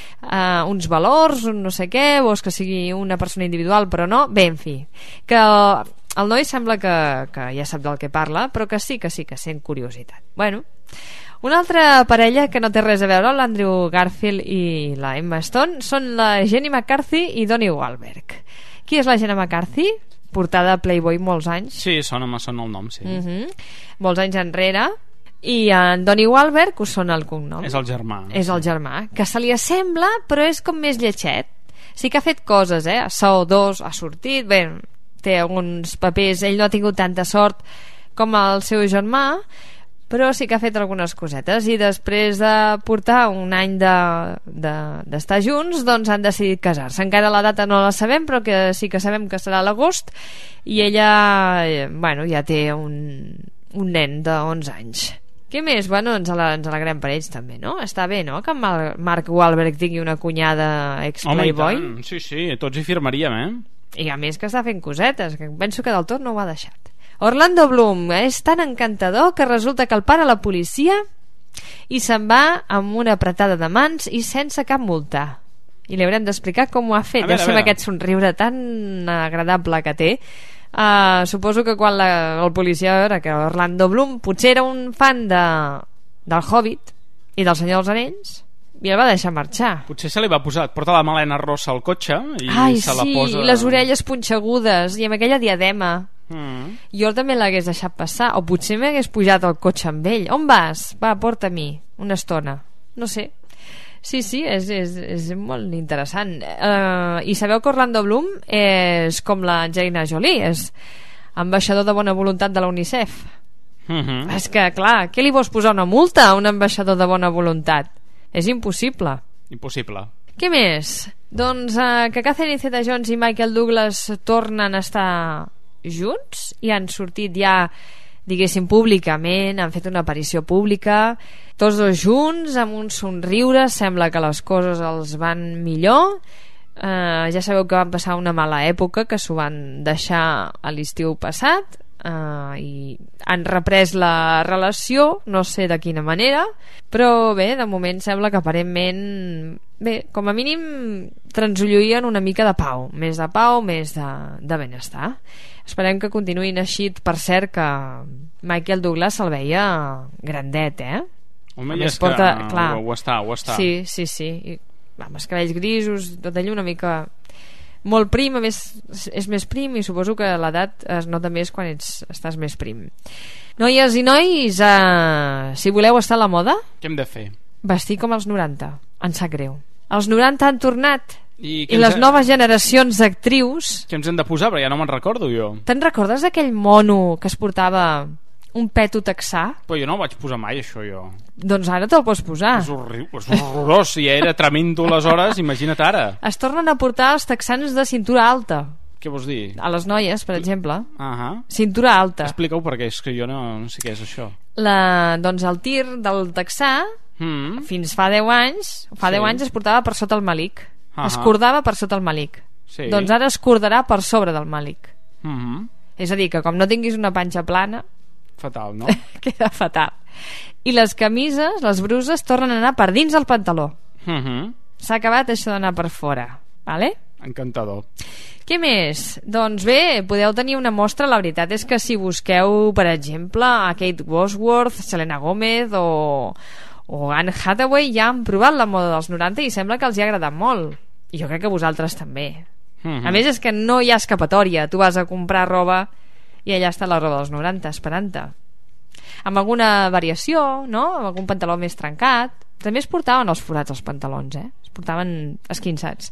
eh, uns valors, un no sé què, vols que sigui una persona individual, però no. Bé, en fi, que el noi sembla que, que ja sap del que parla, però que sí, que sí, que sent curiositat. Bueno, una altra parella que no té res a veure, l'Andrew Garfield i la Emma Stone, són la Jenny McCarthy i Donnie Wahlberg. Qui és la Jenny McCarthy? Portada a Playboy molts anys.
Sí, sona, me sona el nom, sí.
Uh-huh. Molts anys enrere. I en Donnie Wahlberg us sona el cognom.
És el germà.
És el germà, que se li assembla, però és com més lletxet. Sí que ha fet coses, eh? A Saw dos ha sortit, bé, té alguns papers, ell no ha tingut tanta sort com el seu germà, però sí que ha fet algunes cosetes, i després de portar un any d'estar de, de, junts, doncs han decidit casar-se. Encara la data no la sabem, però que sí que sabem que serà a l'agost, i ella, bueno, ja té un, un nen d'onze anys. Què més? Bueno, ens, ala, ens alegrem per ells també, no? Està bé, no?, que Mark Wahlberg tingui una cunyada ex-Playboy.
Home, i tant, sí, sí, tots hi firmaríem, eh?
I a més que està fent cosetes, que penso que del tot no ho ha deixat. Orlando Bloom és tan encantador que resulta que el para la policia i se'n va amb una apretada de mans i sense cap multa. I li haurem d'explicar com ho ha fet. Ja sé aquest somriure tan agradable que té. Uh, suposo que quan la, el policia va veure que Orlando Bloom potser era un fan de, del Hobbit i del Senyor dels Anells, i el va deixar marxar.
Potser se li va posar, porta la melena rossa al cotxe i
Ai,
se la
sí,
posa...
i les orelles punxegudes i amb aquella diadema.
Mm.
Jo també l'hagués deixat passar, o potser m'hagués pujat al cotxe amb ell. On vas? Va, porta-m'hi una estona. No sé. Sí, sí, és, és, és molt interessant. Uh, I sabeu que Orlando Bloom és com la Angelina Jolie, és ambaixador de bona voluntat de la UNICEF. Mm-hmm. És que, clar, què li vols posar una multa a un ambaixador de bona voluntat? És impossible.
Impossible.
Què més? Doncs uh, que Catherine Zeta-Jones i Michael Douglas tornen a estar junts i han sortit ja, diguéssim, públicament, han fet una aparició pública, tots dos junts amb un somriure, sembla que les coses els van millor. Uh, ja sabeu que van passar una mala època, que s'ho van deixar a l'estiu passat, uh, i han reprès la relació, no sé de quina manera, però bé, de moment sembla que aparentment, bé, com a mínim translluïen una mica de pau, més de pau, més de, de benestar. Esperem que continuïn així. Per cert, que Michael Douglas se'l veia grandet, eh?
Home, i és porta, que clar, ho, ho està, ho està.
Sí, sí, sí. I, amb els cabells grisos, tot allò una mica molt prim, a més és més prim, i suposo que l'edat es nota més quan ets, estàs més prim. Noies i nois, eh, si voleu estar a la moda,
què hem de fer?
Vestir com els noranta, em sap greu. Els noranta han tornat
i,
i les he... noves generacions d'actrius...
Què ens hem de posar? Però ja no me'n recordo jo.
Te'n recordes d'aquell mono que es portava un peto texà?
Però jo no ho vaig posar mai, això, jo.
Doncs ara te'l pots posar.
És, horri... és horrorós, si ja era tremendo aleshores, imagina't ara.
Es tornen a portar els texans de cintura alta.
Què vols dir?
A les noies, per exemple.
Uh-huh.
Cintura alta.
Explica-ho, perquè és que jo no, no sé què és això.
La, doncs el tir del texà, mm. fins fa deu anys, fa sí. deu anys es portava per sota el malic. Uh-huh. Es cordava per sota el malic.
Sí.
Doncs ara es cordarà per sobre del malic.
Uh-huh.
És a dir, que com no tinguis una panxa plana...
Fatal, no?
Queda fatal. I les camises, les bruses, tornen a anar per dins del pantaló.
Uh-huh.
S'ha acabat això d'anar per fora, vale?
Encantador.
Què més? Doncs bé, podeu tenir una mostra. La veritat és que si busqueu, per exemple, a Kate Bosworth, Selena Gomez o, o Anne Hathaway, ja han provat la moda dels noranta i sembla que els hi ha agradat molt. I jo crec que vosaltres també. Uh-huh. A més, és que no hi ha escapatòria. Tu vas a comprar roba i allà està la roba dels noranta esperant-te, amb alguna variació, no? Amb algun pantaló més trencat. També es portaven els forats als pantalons, eh? Es portaven esquinçats.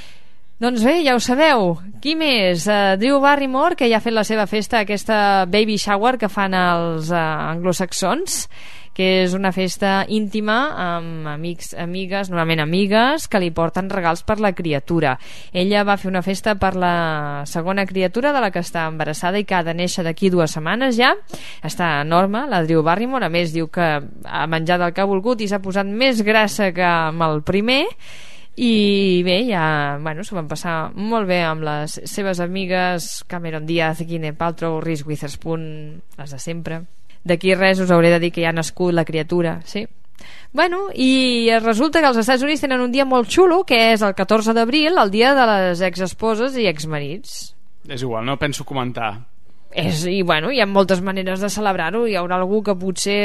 Doncs bé, ja ho sabeu. Qui més? Uh, Drew Barrymore, que ja ha fet la seva festa, aquesta baby shower que fan els uh, anglosaxons, que és una festa íntima amb amics, amigues, normalment amigues, que li porten regals per la criatura. Ella va fer una festa per la segona criatura, de la que està embarassada i que ha de néixer d'aquí dues setmanes ja. Està enorme, la Drew Barrymore. A més, diu que ha menjat el que ha volgut i s'ha posat més grassa que amb el primer. I bé, ja, bueno, s'ho van passar molt bé amb les seves amigues Cameron Diaz, Gwyneth Paltrow, Reese Witherspoon, les de sempre. D'aquí res us hauré de dir que ja ha nascut la criatura, sí. Bueno, i resulta que els Estats Units tenen un dia molt xulo, que és el catorze d'abril, el dia de les exesposes i exmarits.
És igual, no penso comentar.
És, i bueno, hi ha moltes maneres de celebrar-ho. Hi haurà algú que potser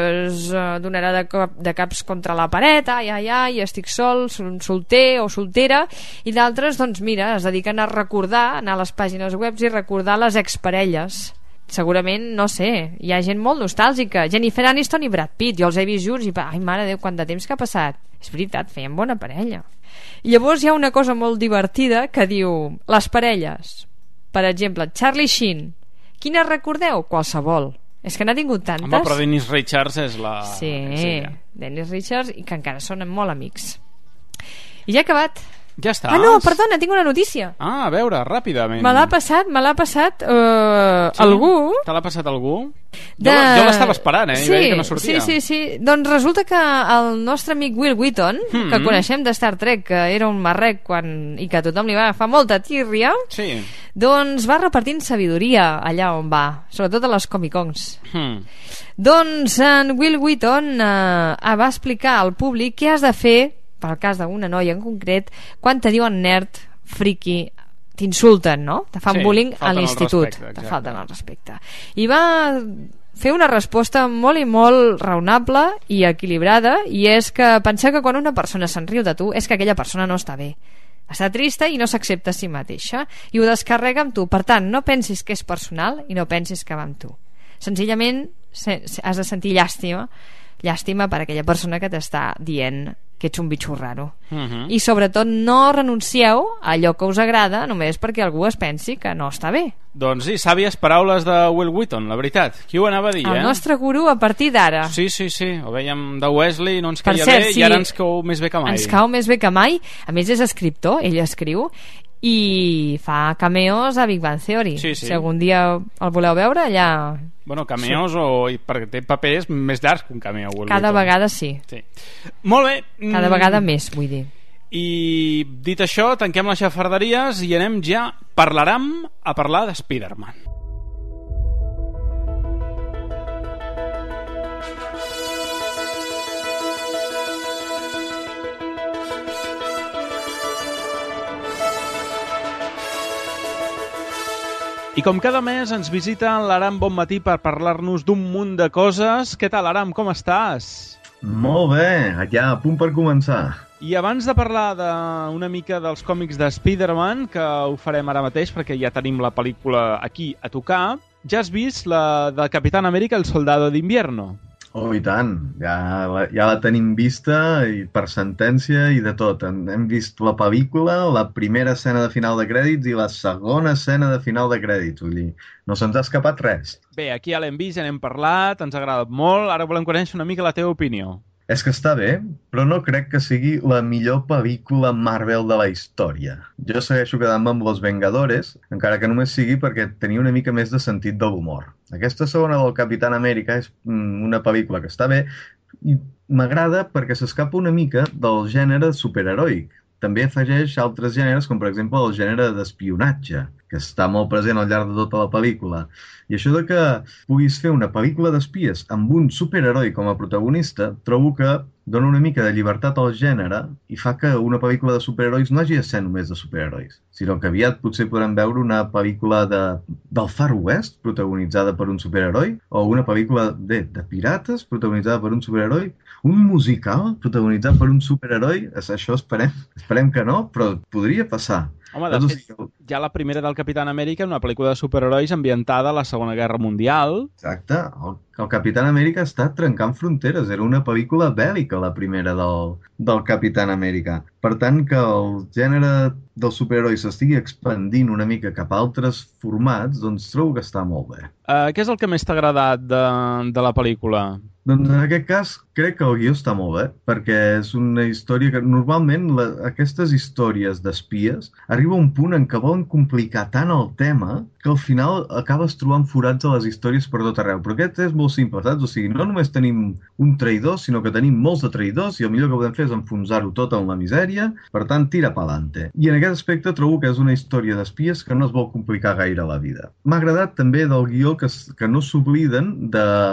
es donarà de, cap, de caps contra la paret, ai, ai, ai, estic sol, solter o soltera, i d'altres, doncs mira, es dediquen a recordar, anar a les pàgines web i recordar les exparelles. Segurament, no sé, hi ha gent molt nostàlgica. Jennifer Aniston i Brad Pitt, jo els he vist junts i, ai mare de Déu, quant de temps que ha passat. És veritat, feien bona parella. I llavors hi ha una cosa molt divertida que diu, les parelles, per exemple, Charlie Sheen, quines recordeu? Qualsevol. És que n'ha tingut tantes.
Home, però Dennis Richards és la...
Sí, Dennis Richards, i que encara són molt amics. I ja he acabat.
Ja estàs?
Ah, no, perdona, tinc una notícia.
Ah, a veure, ràpidament.
Me l'ha passat, me l'ha passat uh, sí? algú.
Te l'ha passat algú?
De...
Jo, jo l'estava esperant, eh?
Sí,
I veia que no sortia.
Sí, sí, sí. Doncs resulta que el nostre amic Will Wheaton, mm-hmm. que coneixem de Star Trek, que era un marrec quan... i que a tothom li va agafar molta tírria,
sí.
doncs va repartint sabidoria allà on va, sobretot a les Comic-Cons. Mm. Doncs en Will Wheaton eh, va explicar al públic què has de fer, per al cas d'una noia en concret, quan te diuen nerd, friki, t'insulten, no? Te fan sí, bullying a l'institut, te falten el respecte. I va fer una resposta molt i molt raonable i equilibrada, i és que pensar que quan una persona se'n riu de tu és que aquella persona no està bé, està trista i no s'accepta a si mateixa i ho descarrega amb tu. Per tant, no pensis que és personal i no pensis que va amb tu. Senzillament has de sentir llàstima llàstima per aquella persona que t'està dient que ets un bitxo raro. Uh-huh. I sobretot no renuncieu a allò que us agrada només perquè algú es pensi que no està bé.
Doncs sí, sàvies paraules de Will Wheaton, la veritat. Qui ho anava a dir,
el
eh?
El nostre gurú a partir d'ara.
Sí, sí, sí, ho vèiem de Wesley, no ens caia cert, bé, sí, i ara ens cau més bé que mai.
Ens cau més bé que mai. A més és escriptor, ell escriu i fa cameos a Big Bang Theory.
Sí, sí.
Si algun dia el voleu veure, allà...
Bueno, cameos sí. o... perquè té papers més llargs que un cameo. Will
Cada
Wheaton.
vegada sí.
sí. Molt bé.
Cada vegada més, vull dir.
I dit això, tanquem les xafarderies i anem ja, parlarem a parlar de Spider-Man. I com cada mes ens visita l'Aram Bonmatí per parlar-nos d'un munt de coses. Què tal, Aram, com estàs?
Molt bé, ja a punt per començar.
I abans de parlar de una mica dels còmics de Spider-Man, que ho farem ara mateix perquè ja tenim la pel·lícula aquí a tocar, ja has vist la de Capitán América, el Soldado de Invierno?
Oh, i tant. Ja la, ja la tenim vista i per sentència i de tot. Hem vist la pel·lícula, la primera escena de final de crèdits i la segona escena de final de crèdits. Vull dir, no se'ns ha escapat res.
Bé, aquí ja l'hem vist, ja n'hem parlat, ens ha agradat molt. Ara volem conèixer una mica la teva opinió.
És que està bé, però no crec que sigui la millor pel·lícula Marvel de la història. Jo segueixo quedant-me amb Los Vengadores, encara que només sigui perquè tenia una mica més de sentit de l'humor. Aquesta segona del Capitán América és una pel·lícula que està bé i m'agrada perquè s'escapa una mica del gènere superheroic. També afegeix altres gèneres, com per exemple el gènere d'espionatge, que està molt present al llarg de tota la pel·lícula. I això de que puguis fer una pel·lícula d'espies amb un superheroi com a protagonista, trobo que dona una mica de llibertat al gènere i fa que una pel·lícula de superherois no hagi de ser només de superherois, sinó que aviat potser podrem veure una pel·lícula de, del Far West protagonitzada per un superheroi, o una pel·lícula de, de pirates protagonitzada per un superheroi, un musical protagonitzat per un superheroi. Això esperem, esperem que no, però podria passar.
Home, de fet, ja la primera del Capitán América, una pel·lícula de superherois ambientada a la Segona Guerra Mundial.
Exacte. El, el Capitán América està trencant fronteres. Era una pel·lícula bèl·lica, la primera del, del Capitán América. Per tant, que el gènere dels superherois s'estigui expandint una mica cap a altres formats, doncs trobo que està molt bé.
Uh, què és el que més t'ha agradat de, de la pel·lícula?
Doncs en aquest cas crec que el guió està molt bé, perquè és una història que normalment la, aquestes històries d'espies arriba a un punt en què volen complicar tant el tema que al final acabes trobant forats a les històries per tot arreu. Però aquest és molt simple, saps? O sigui, no només tenim un traïdor, sinó que tenim molts de traïdors i el millor que podem fer és enfonsar-ho tot en la misèria, per tant, tira pa'lante. I en aquest aspecte trobo que és una història d'espies que no es vol complicar gaire la vida. M'ha agradat també del guió que, que no s'obliden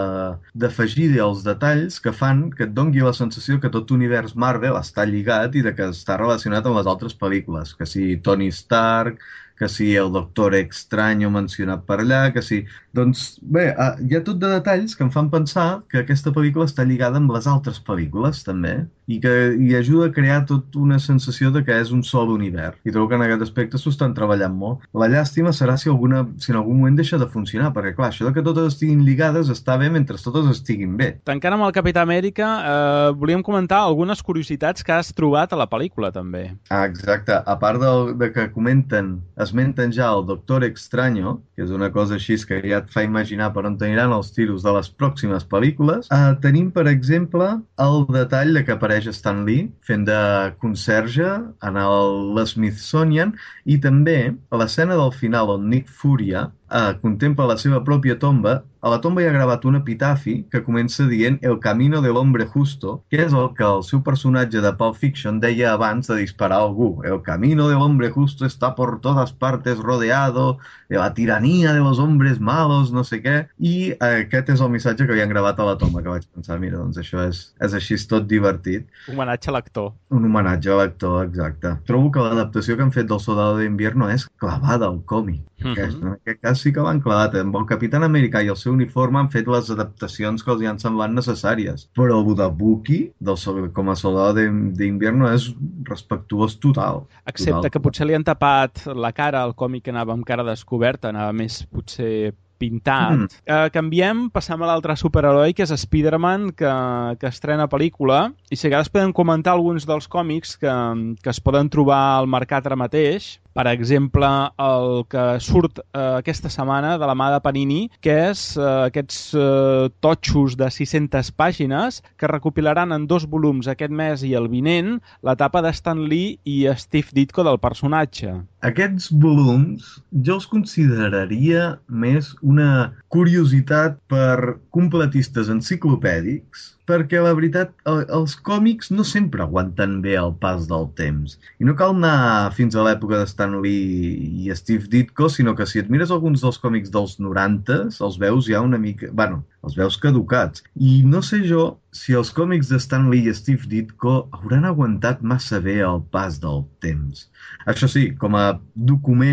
d'afegir els detalls que fan que et dongui la sensació que tot l'univers Marvel està lligat i de que està relacionat amb les altres pel·lícules, que si Tony Stark, que si el Doctor Extraño mencionat per allà, que si... Doncs bé, hi ha tot de detalls que em fan pensar que aquesta pel·lícula està lligada amb les altres pel·lícules, també, i que hi ajuda a crear tot una sensació de que és un sol univers. I trobo que en aquest aspecte s'ho estan treballant molt. La llàstima serà si, alguna, si en algun moment deixa de funcionar, perquè clar, això de que totes estiguin lligades està bé mentre totes estiguin bé.
Tancant amb el Capità Amèrica, eh, volíem comentar algunes curiositats que has trobat a la pel·lícula, també.
Ah, exacte. A part de, de que comenten, esmenten ja el Doctor Extraño, que és una cosa així que ja et fa imaginar per on aniran els tiros de les pròximes pel·lícules, eh, tenim, per exemple, el detall de que apareix Stan Lee fent de conserge en l'Smithsonian i també a l'escena del final on Nick Furia eh, contempla la seva pròpia tomba. A la tomba hi ha gravat un epitafi que comença dient El camino del hombre justo, que és el que el seu personatge de Pulp Fiction deia abans de disparar a algú. El camino del hombre justo está por todas partes rodeado de la tiranía de los hombres malos, no sé què. I eh, aquest és el missatge que havien gravat a la tomba, que vaig pensar, mira, doncs això és, és així tot divertit.
Un homenatge a l'actor.
Un homenatge a l'actor, exacte. Trobo que l'adaptació que han fet del Soldado de Invierno és clavada al còmic. Mm-hmm. En aquest cas sí que l'han clavat. Amb el Capitán Amèrica i el seu uniforme han fet les adaptacions que els hi han semblat necessàries. Però el de Bucky, del, com a Soldado d'Invierno, és respectuós total.
Excepte
total.
Que potser li han tapat la cara al còmic que anava amb cara descoberta, anava més potser pintat. Mm. Uh, canviem, passem a l'altre superheroi, que és Spider-Man, que, que estrena pel·lícula, i si a vegades podem comentar alguns dels còmics que, que es poden trobar al mercat ara mateix. Per exemple, el que surt eh, aquesta setmana de la mà de Panini, que és eh, aquests eh, totxos de sis-centes pàgines que recopilaran en dos volums aquest mes i el vinent l'etapa de Stan Lee i Steve Ditko del personatge.
Aquests volums jo els consideraria més una curiositat per completistes enciclopèdics, perquè la veritat, el, els còmics no sempre aguanten bé el pas del temps. I no cal anar fins a l'època de Stan Lee i Steve Ditko, sinó que si et mires alguns dels còmics dels norantes, els veus ja una mica... Bueno, els veus caducats. I no sé jo si els còmics de Stan Lee i Steve Ditko hauran aguantat massa bé el pas del temps. Això sí, com a document,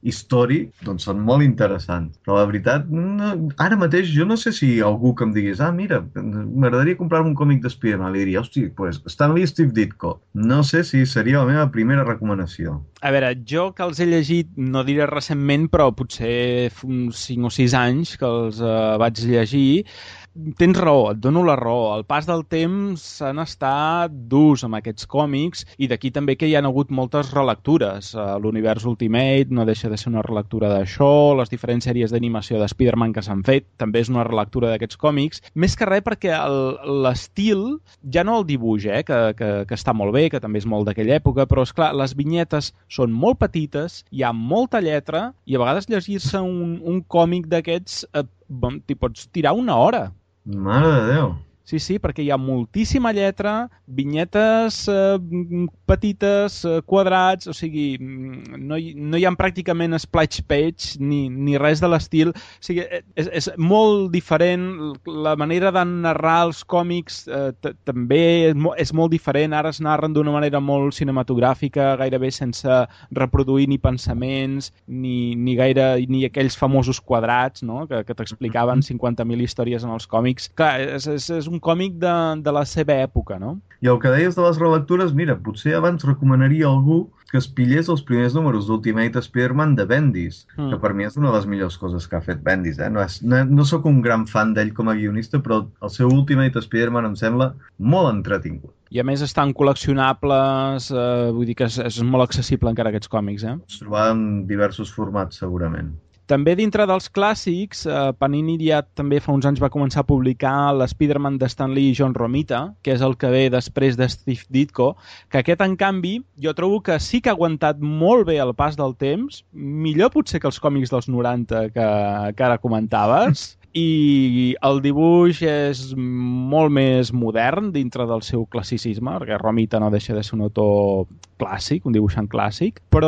històric, doncs són molt interessants. Però la veritat, no, ara mateix jo no sé si algú que em digués ah, mira, m'agradaria comprar un còmic de Spider-Man, li diria, hosti, pues, Stan Lee i Steve Ditko. No sé si seria la meva primera recomanació.
A veure, jo que els he llegit, no diré recentment, però potser uns cinc o sis anys que els uh, vaig llegir, tens raó, et dono la raó. Al pas del temps han estat durs amb aquests còmics i d'aquí també que hi ha hagut moltes relectures. L'univers Ultimate no deixa de ser una relectura d'això, les diferents sèries d'animació de Spider-Man que s'han fet també és una relectura d'aquests còmics. Més que res perquè l'estil, ja no el dibuix, eh, que, que, que està molt bé, que també és molt d'aquella època, però és clar, les vinyetes són molt petites, hi ha molta lletra i a vegades llegir-se un, un còmic d'aquests eh, t'hi pots tirar una hora.
Mare de Déu.
Sí, sí, perquè hi ha moltíssima lletra, vinyetes eh, petites, eh, quadrats, o sigui, no hi, no hi ha pràcticament splash page ni, ni res de l'estil. O sigui, és, és molt diferent, la manera de narrar els còmics eh, també és, mo és molt diferent, ara es narren d'una manera molt cinematogràfica, gairebé sense reproduir ni pensaments, ni, ni gaire ni aquells famosos quadrats, no?, que, que t'explicaven cinquanta mil històries en els còmics. Clar, és, és, és un còmic de, de la seva època, no?
I el que deies de les relectures, mira, potser abans recomanaria a algú que es pillés els primers números d'Ultimate Spider-Man de Bendis, mm. que per mi és una de les millors coses que ha fet Bendis, eh? No, és, no, no sóc un gran fan d'ell com a guionista, però el seu Ultimate Spider-Man em sembla molt entretingut.
I a més estan col·leccionables, eh, vull dir que és, és molt accessible encara aquests còmics, eh?
Es trobar en diversos formats, segurament.
També dintre dels clàssics, eh, Panini ja també fa uns anys va començar a publicar l'Spider-Man de Stan Lee i John Romita, que és el que ve després de Steve Ditko, que aquest, en canvi, jo trobo que sí que ha aguantat molt bé el pas del temps, millor potser que els còmics dels noranta que, que ara comentaves, i el dibuix és molt més modern dintre del seu classicisme, perquè Romita no deixa de ser un autor clàssic, un dibuixant clàssic, però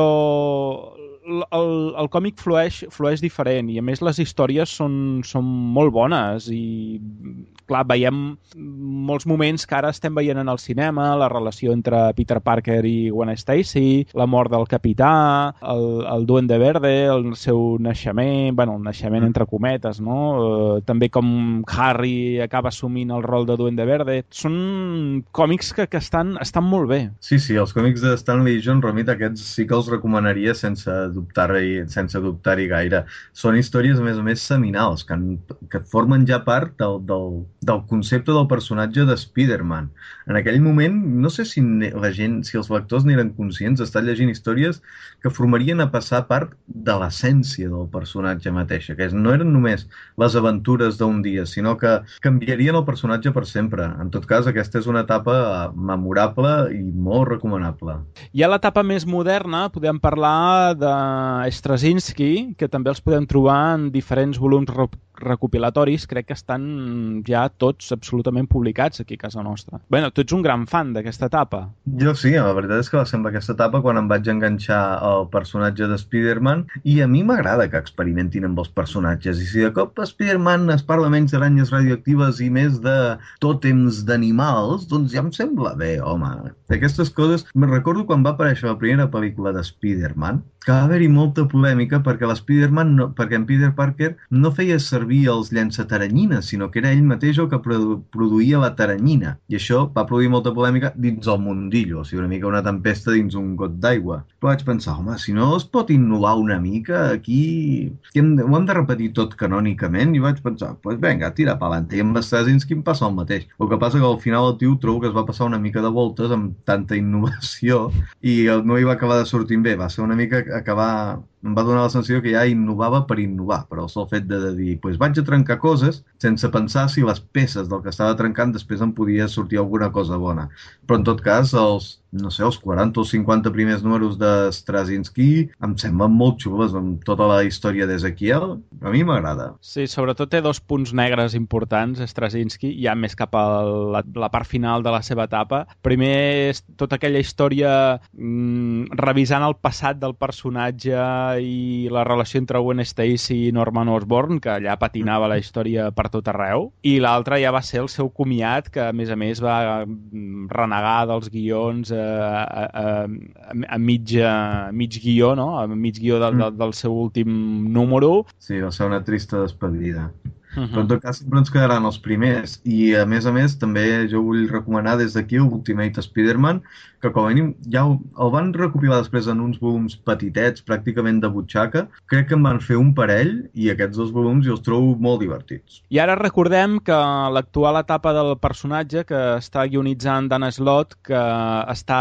el, el còmic flueix, flueix diferent i a més les històries són, són molt bones i clar, veiem molts moments que ara estem veient en el cinema, la relació entre Peter Parker i Gwen Stacy, la mort del capità, el, el Duende Verde, el seu naixement, bueno, el naixement entre cometes, no? Eh, també com Harry acaba assumint el rol de Duende Verde. Són còmics que, que estan, estan molt bé.
Sí, sí, els còmics de Stan Lee i John Romita, aquests sí que els recomanaria sense dubtar-hi sense dubtar-hi gaire. Són històries, a més a més, seminals, que, han, que formen ja part del, del, del concepte del personatge de Spider-Man. En aquell moment, no sé si la gent, si els lectors n'eren conscients, estan llegint històries que formarien a passar part de l'essència del personatge mateixa, que no eren només les aventures d'un dia, sinó que canviarien el personatge per sempre. En tot cas, aquesta és una etapa memorable i molt recomanable.
I a l'etapa més moderna podem parlar de Straczynski, que també els podem trobar en diferents volums recopilatoris, crec que estan ja tots absolutament publicats aquí a casa nostra. Bueno, tu ets un gran fan d'aquesta etapa.
Jo sí, la veritat és que va ser amb aquesta etapa quan em vaig enganxar al personatge de Spider-Man i a mi m'agrada que experimentin amb els personatges i si de cop a Spider-Man es parla menys d'aranyes radioactives i més de tòtems d'animals, doncs ja em sembla bé, home. Aquestes coses... Me'n recordo quan va aparèixer la primera pel·lícula de Spider-Man, que va haver-hi molta polèmica perquè l'Spider-Man, no, perquè en Peter Parker no feia servir els llançataranyines, sinó que era ell mateix el que produ produïa la taranyina. I això va produir molta polèmica dins el mundillo, o sigui, una mica una tempesta dins un got d'aigua. Però vaig pensar, home, si no es pot innovar una mica, aquí hem de, ho hem de repetir tot canònicament, i vaig pensar, doncs pues vinga, tira pa'lante. I amb Straczynski em passa el mateix. El que passa que al final el tio trobo que es va passar una mica de voltes amb tanta innovació i no hi va acabar de sortir bé. Va ser una mica acabar... Em va donar la sensació que ja innovava per innovar, però el sol fet de, de dir, pues vaig a trencar coses sense pensar si les peces del que estava trencant després em podia sortir alguna cosa bona. Però en tot cas, els, no sé, els quaranta o cinquanta primers números de Straczynski em semblen molt xules, amb tota la història d'Ezequiel. A mi m'agrada.
Sí, sobretot té dos punts negres importants, Straczynski, ja més cap a la, la part final de la seva etapa. Primer és tota aquella història mmm, revisant el passat del personatge i la relació entre Gwen Stacy i Norman Osborn, que allà patinava la història per tot arreu, i l'altre ja va ser el seu comiat, que a més a més va renegar dels guions eh, a, a, a, mig, a mig guió, no? A mig guió del, del, del seu últim número.
Sí, va ser una trista despedida.
Uh-huh.
Però en tot cas sempre ens quedaran els primers i a més a més també jo vull recomanar des d'aquí Ultimate Spider-Man, que com a mínim ja el, el van recopilar després en uns volums petitets pràcticament de butxaca. Crec que en van fer un parell i aquests dos volums jo els trobo molt divertits.
I ara recordem que l'actual etapa del personatge que està guionitzant Dan Slott, que està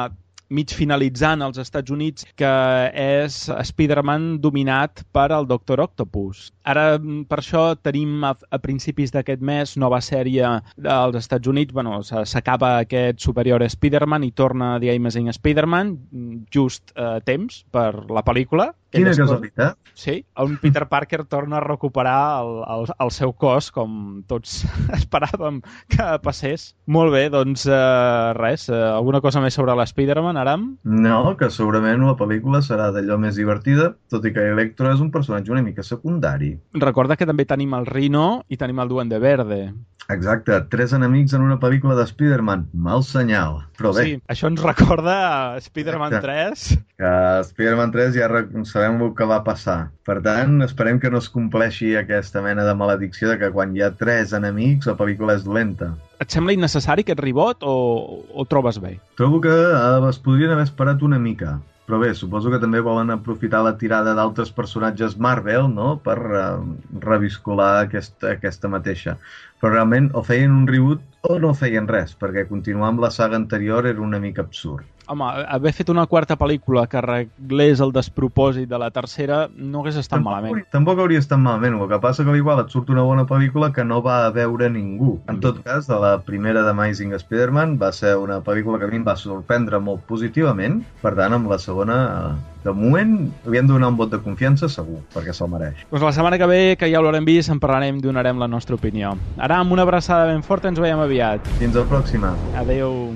mig finalitzant als Estats Units, que és Spider-Man dominat per el Doctor Octopus. Ara, per això, tenim a, a principis d'aquest mes nova sèrie als Estats Units. Bueno, s'acaba aquest Superior Spider-Man i torna The Amazing Spider-Man just a eh, temps per la pel·lícula.
Quina casualitat.
Sí, on Peter Parker torna a recuperar el, el, el seu cos, com tots esperàvem que passés. Molt bé, doncs eh, res, eh, alguna cosa més sobre l'Spider-Man, Aram?
No, que segurament la pel·lícula serà d'allò més divertida, tot i que Electro és un personatge una mica secundari.
Recorda que també tenim el Rhino i tenim el Duende Verde.
Exacte, tres enemics en una pel·lícula de Spider-Man. Mal senyal, però bé.
Sí, això ens recorda Spider-Man tres.
Que Spider-Man tres ja sabem el que va passar. Per tant, esperem que no es compleixi aquesta mena de maledicció de que quan hi ha tres enemics la pel·lícula és dolenta.
Et sembla innecessari aquest ribot o ho trobes bé?
Trobo que eh, es podrien haver esperat una mica. Però bé, suposo que també volen aprofitar la tirada d'altres personatges Marvel, no?, per uh, reviscolar aquesta, aquesta mateixa. Però realment o feien un reboot o no feien res, perquè continuar amb la saga anterior era una mica absurd.
Home, haver fet una quarta pel·lícula que arreglés el despropòsit de la tercera no hagués estat
tampoc
malament.
Hauria, tampoc hauria estat malament, el que passa que igual et surt una bona pel·lícula que no va a veure ningú. En tot cas, de la primera d'Amazing Spider-Man va ser una pel·lícula que a mi em va sorprendre molt positivament, per tant, amb la segona, de moment, li hem de donar un vot de confiança segur, perquè se'l mereix.
Doncs la setmana que ve, que ja l'haurem vist, en parlarem i donarem la nostra opinió. Ara, amb una abraçada ben forta, ens veiem aviat.
Fins la pròxima.
Adeu.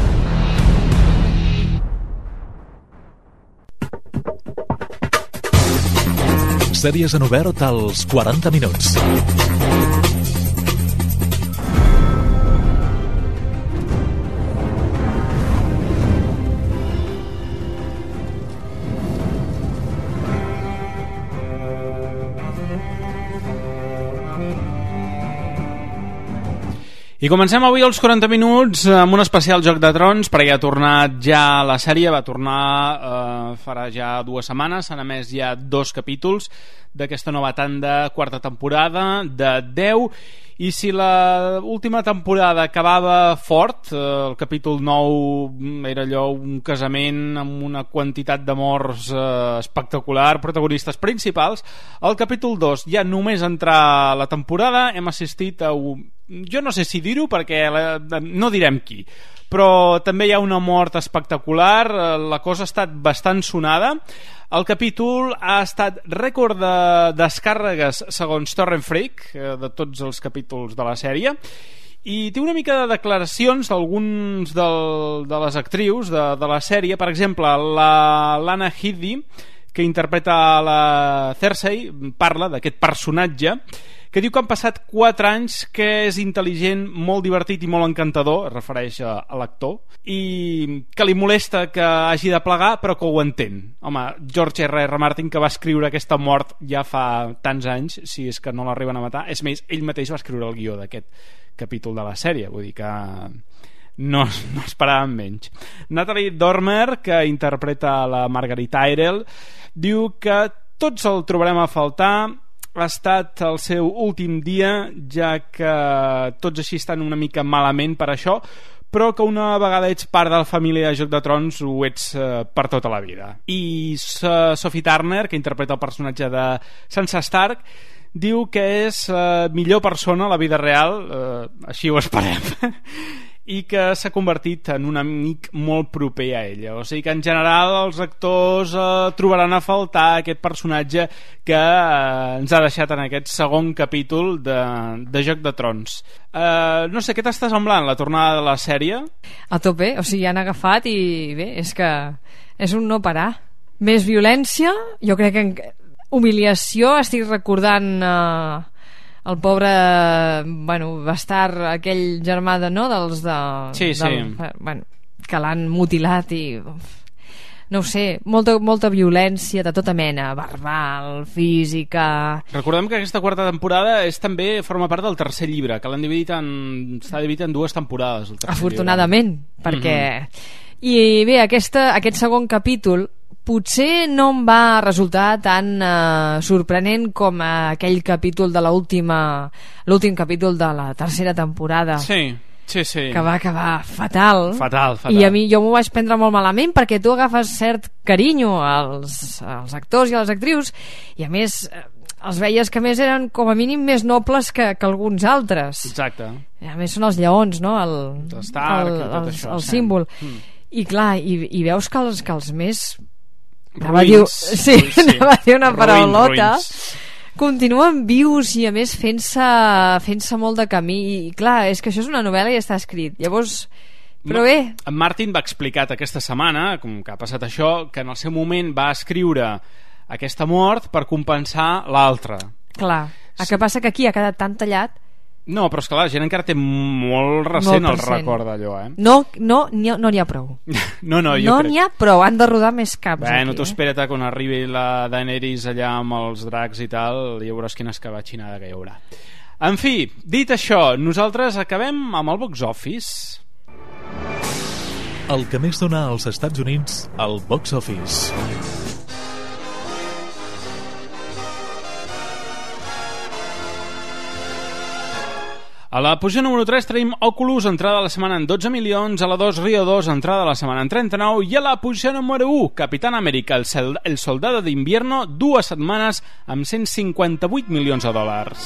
Sèries en obert als quaranta minuts.
I comencem avui els quaranta minuts amb un especial Joc de Trons, perquè ha tornat ja la sèrie, va tornar eh, farà ja dues setmanes, s'han emès ja dos capítols d'aquesta nova tanda, quarta temporada de deu, i si la última temporada acabava fort, eh, el capítol nou era allò un casament amb una quantitat de morts eh, espectacular, protagonistes principals, el capítol dos, ja només entrar la temporada, hem assistit a un... jo no sé si dir-ho perquè la... no direm qui, però també hi ha una mort espectacular, la cosa ha estat bastant sonada. El capítol ha estat rècord de descàrregues segons Torrent Freak, de tots els capítols de la sèrie, i té una mica de declaracions d'alguns del, de les actrius de, de la sèrie. Per exemple, la Lana Headey, que interpreta la Cersei, parla d'aquest personatge que diu que han passat quatre anys, que és intel·ligent, molt divertit i molt encantador, es refereix a, a l'actor, i que li molesta que hagi de plegar, però que ho entén. Home, George R R Martin, que va escriure aquesta mort ja fa tants anys, si és que no l'arriben a matar, és més, ell mateix va escriure el guió d'aquest capítol de la sèrie, vull dir que no, no esperàvem menys. Natalie Dormer, que interpreta la Marguerite Tyrell, diu que tots el trobarem a faltar. Ha estat el seu últim dia, ja que tots així estan una mica malament per això, però que una vegada ets part de la família de Joc de Trons ho ets eh, per tota la vida. I Sophie Turner, que interpreta el personatge de Sansa Stark, diu que és eh, millor persona a la vida real, eh, així ho esperem, i que s'ha convertit en un amic molt proper a ella. O sigui que en general els actors eh, trobaran a faltar aquest personatge que eh, ens ha deixat en aquest segon capítol de, de Joc de Trons. Eh, no sé, què t'està semblant la tornada de la sèrie?
A tope, o sigui, han agafat i bé, és que és un no parar. Més violència, jo crec que en... humiliació, estic recordant eh, el pobre, bueno, bastard, aquell germà de, no, dels de...
Sí, sí.
Del, bueno, que l'han mutilat i... no ho sé, molta, molta violència de tota mena, verbal, física...
Recordem que aquesta quarta temporada és també forma part del tercer llibre, que l'han dividit en... està dividit en dues temporades. El
Afortunadament,
llibre.
perquè...
Mm-hmm.
I bé, aquesta, aquest segon capítol potser no em va resultar tan uh, sorprenent com aquell capítol de l'última l'últim capítol de la tercera temporada.
Sí. Sí, sí.
Que va acabar fatal.
Fatal, fatal.
I a mi jo m'ho vaig prendre molt malament perquè tu agafes cert carinyo als, als actors i a les actrius i a més els veies que a més eren com a mínim més nobles que, que alguns altres.
Exacte.
I a més són els lleons, no? El,
Stark
el,
i tot
el,
això.
El
sí.
símbol.
Mm.
I clar, i, i veus que els, que els més...
Ruïns.
Dir, sí,
Ui, sí.
anava a dir una
Ruïns,
paraulota.
ruïns.
Continuen vius i a més fent-se fent-se molt de camí i clar, és que això és una novel·la i està escrit, llavors però bé.
En Martin va explicar aquesta setmana, com que ha passat això, que en el seu moment va escriure aquesta mort per compensar l'altra.
Clar, el que passa que aquí ha quedat tan tallat.
No, però és que la gent encara té molt recent
molt
el record d'allò, eh?
No no n'hi ha, no n'hi ha prou.
no, no, jo
no
crec.
n'hi ha prou, han de rodar més caps.
Bueno,
aquí,
tu
eh?
espera't quan arribi la Daenerys allà amb els dracs i tal, i ja veuràs quina escabatxinada que hi haurà. En fi, dit això, nosaltres acabem amb el box office.
El que més dona als Estats Units, el box office.
A la posició número tres tenim Oculus, entrada a la setmana en dotze milions, a la dos Rio dos, entrada a la setmana en trenta-nou, i a la posició número u, Capitán América, el, sel- el soldado d'invierno, dues setmanes amb cent cinquanta-vuit milions de dòlars.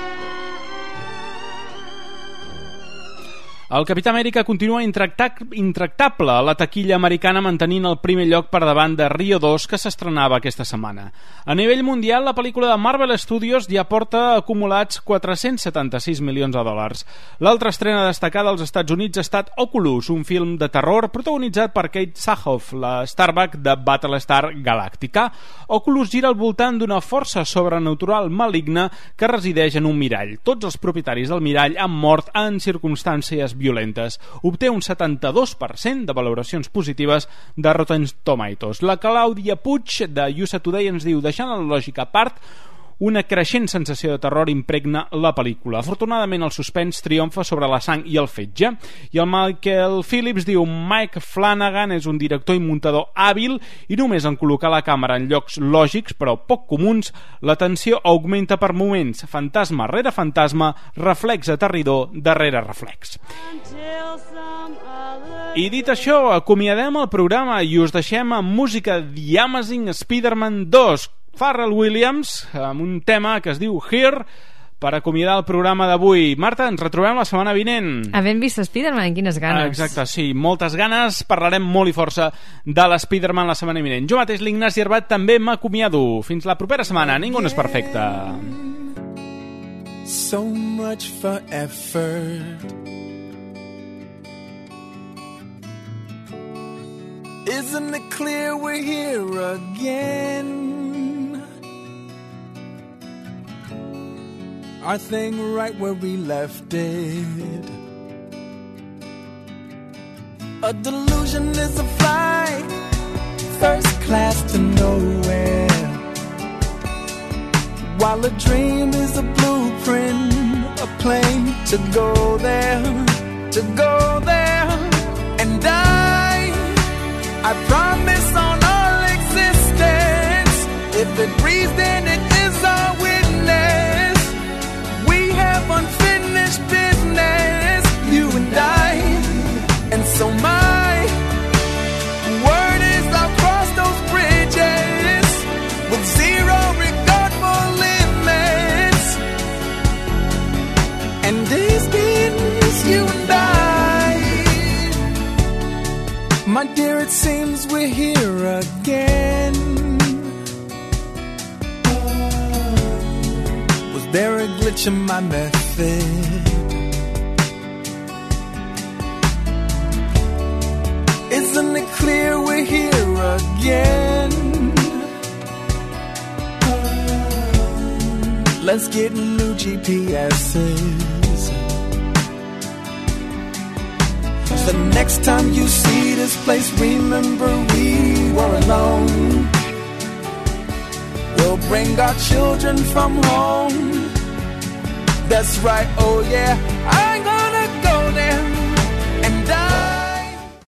El Capità Amèrica continua intracta- intractable a la taquilla americana, mantenint el primer lloc per davant de Rio dos, que s'estrenava aquesta setmana. A nivell mundial, la pel·lícula de Marvel Studios ja porta acumulats quatre-cents setanta-sis milions de dòlars. L'altra estrena destacada als Estats Units ha estat Oculus, un film de terror protagonitzat per Kate Sackhoff, la Starbuck de Battlestar Galactica. Oculus gira al voltant d'una força sobrenatural maligna que resideix en un mirall. Tots els propietaris del mirall han mort en circumstàncies violentes. Obté un setanta-dos per cent de valoracions positives de Rotten Tomatoes. La Clàudia Puig de U S A Today ens diu: deixant la lògica a part, una creixent sensació de terror impregna la pel·lícula. Afortunadament el suspens triomfa sobre la sang i el fetge. I el Michael Phillips diu: Mike Flanagan és un director i muntador hàbil i només en col·locar la càmera en llocs lògics però poc comuns, la tensió augmenta per moments. Fantasma rere fantasma, reflex aterridor darrere reflex. I dit això, acomiadem el programa i us deixem amb música The Amazing Spider-Man dos, Pharrell Williams, amb un tema que es diu Here, per acomiadar el programa d'avui. Marta, ens retrobem la setmana vinent.
Havent vist Spider-Man, quines ganes.
Exacte, sí, moltes ganes. Parlarem molt i força de l'Spider-Man la setmana vinent. Jo mateix, l'Ignasi Herbat, també m'acomiado. Fins la propera setmana. Ningú no és perfecte.
So much for effort. Isn't it clear we're here again? Our thing right where we left it. A delusion is a flight, first class to nowhere, while a dream is a blueprint, a plane to go there, to go there. And I, I promise on all existence, if it breathes then it is our witness. We have unfinished business, you and I. And so my word is I'll cross those bridges with zero regard for limits. And distance, you and I. My dear, it seems we're here again. Was there a glitch in my method? Isn't it clear we're here again? Let's get new G P S's The next time you see this place, remember we were alone. We'll bring our children from home. That's right, oh yeah, I ain't gonna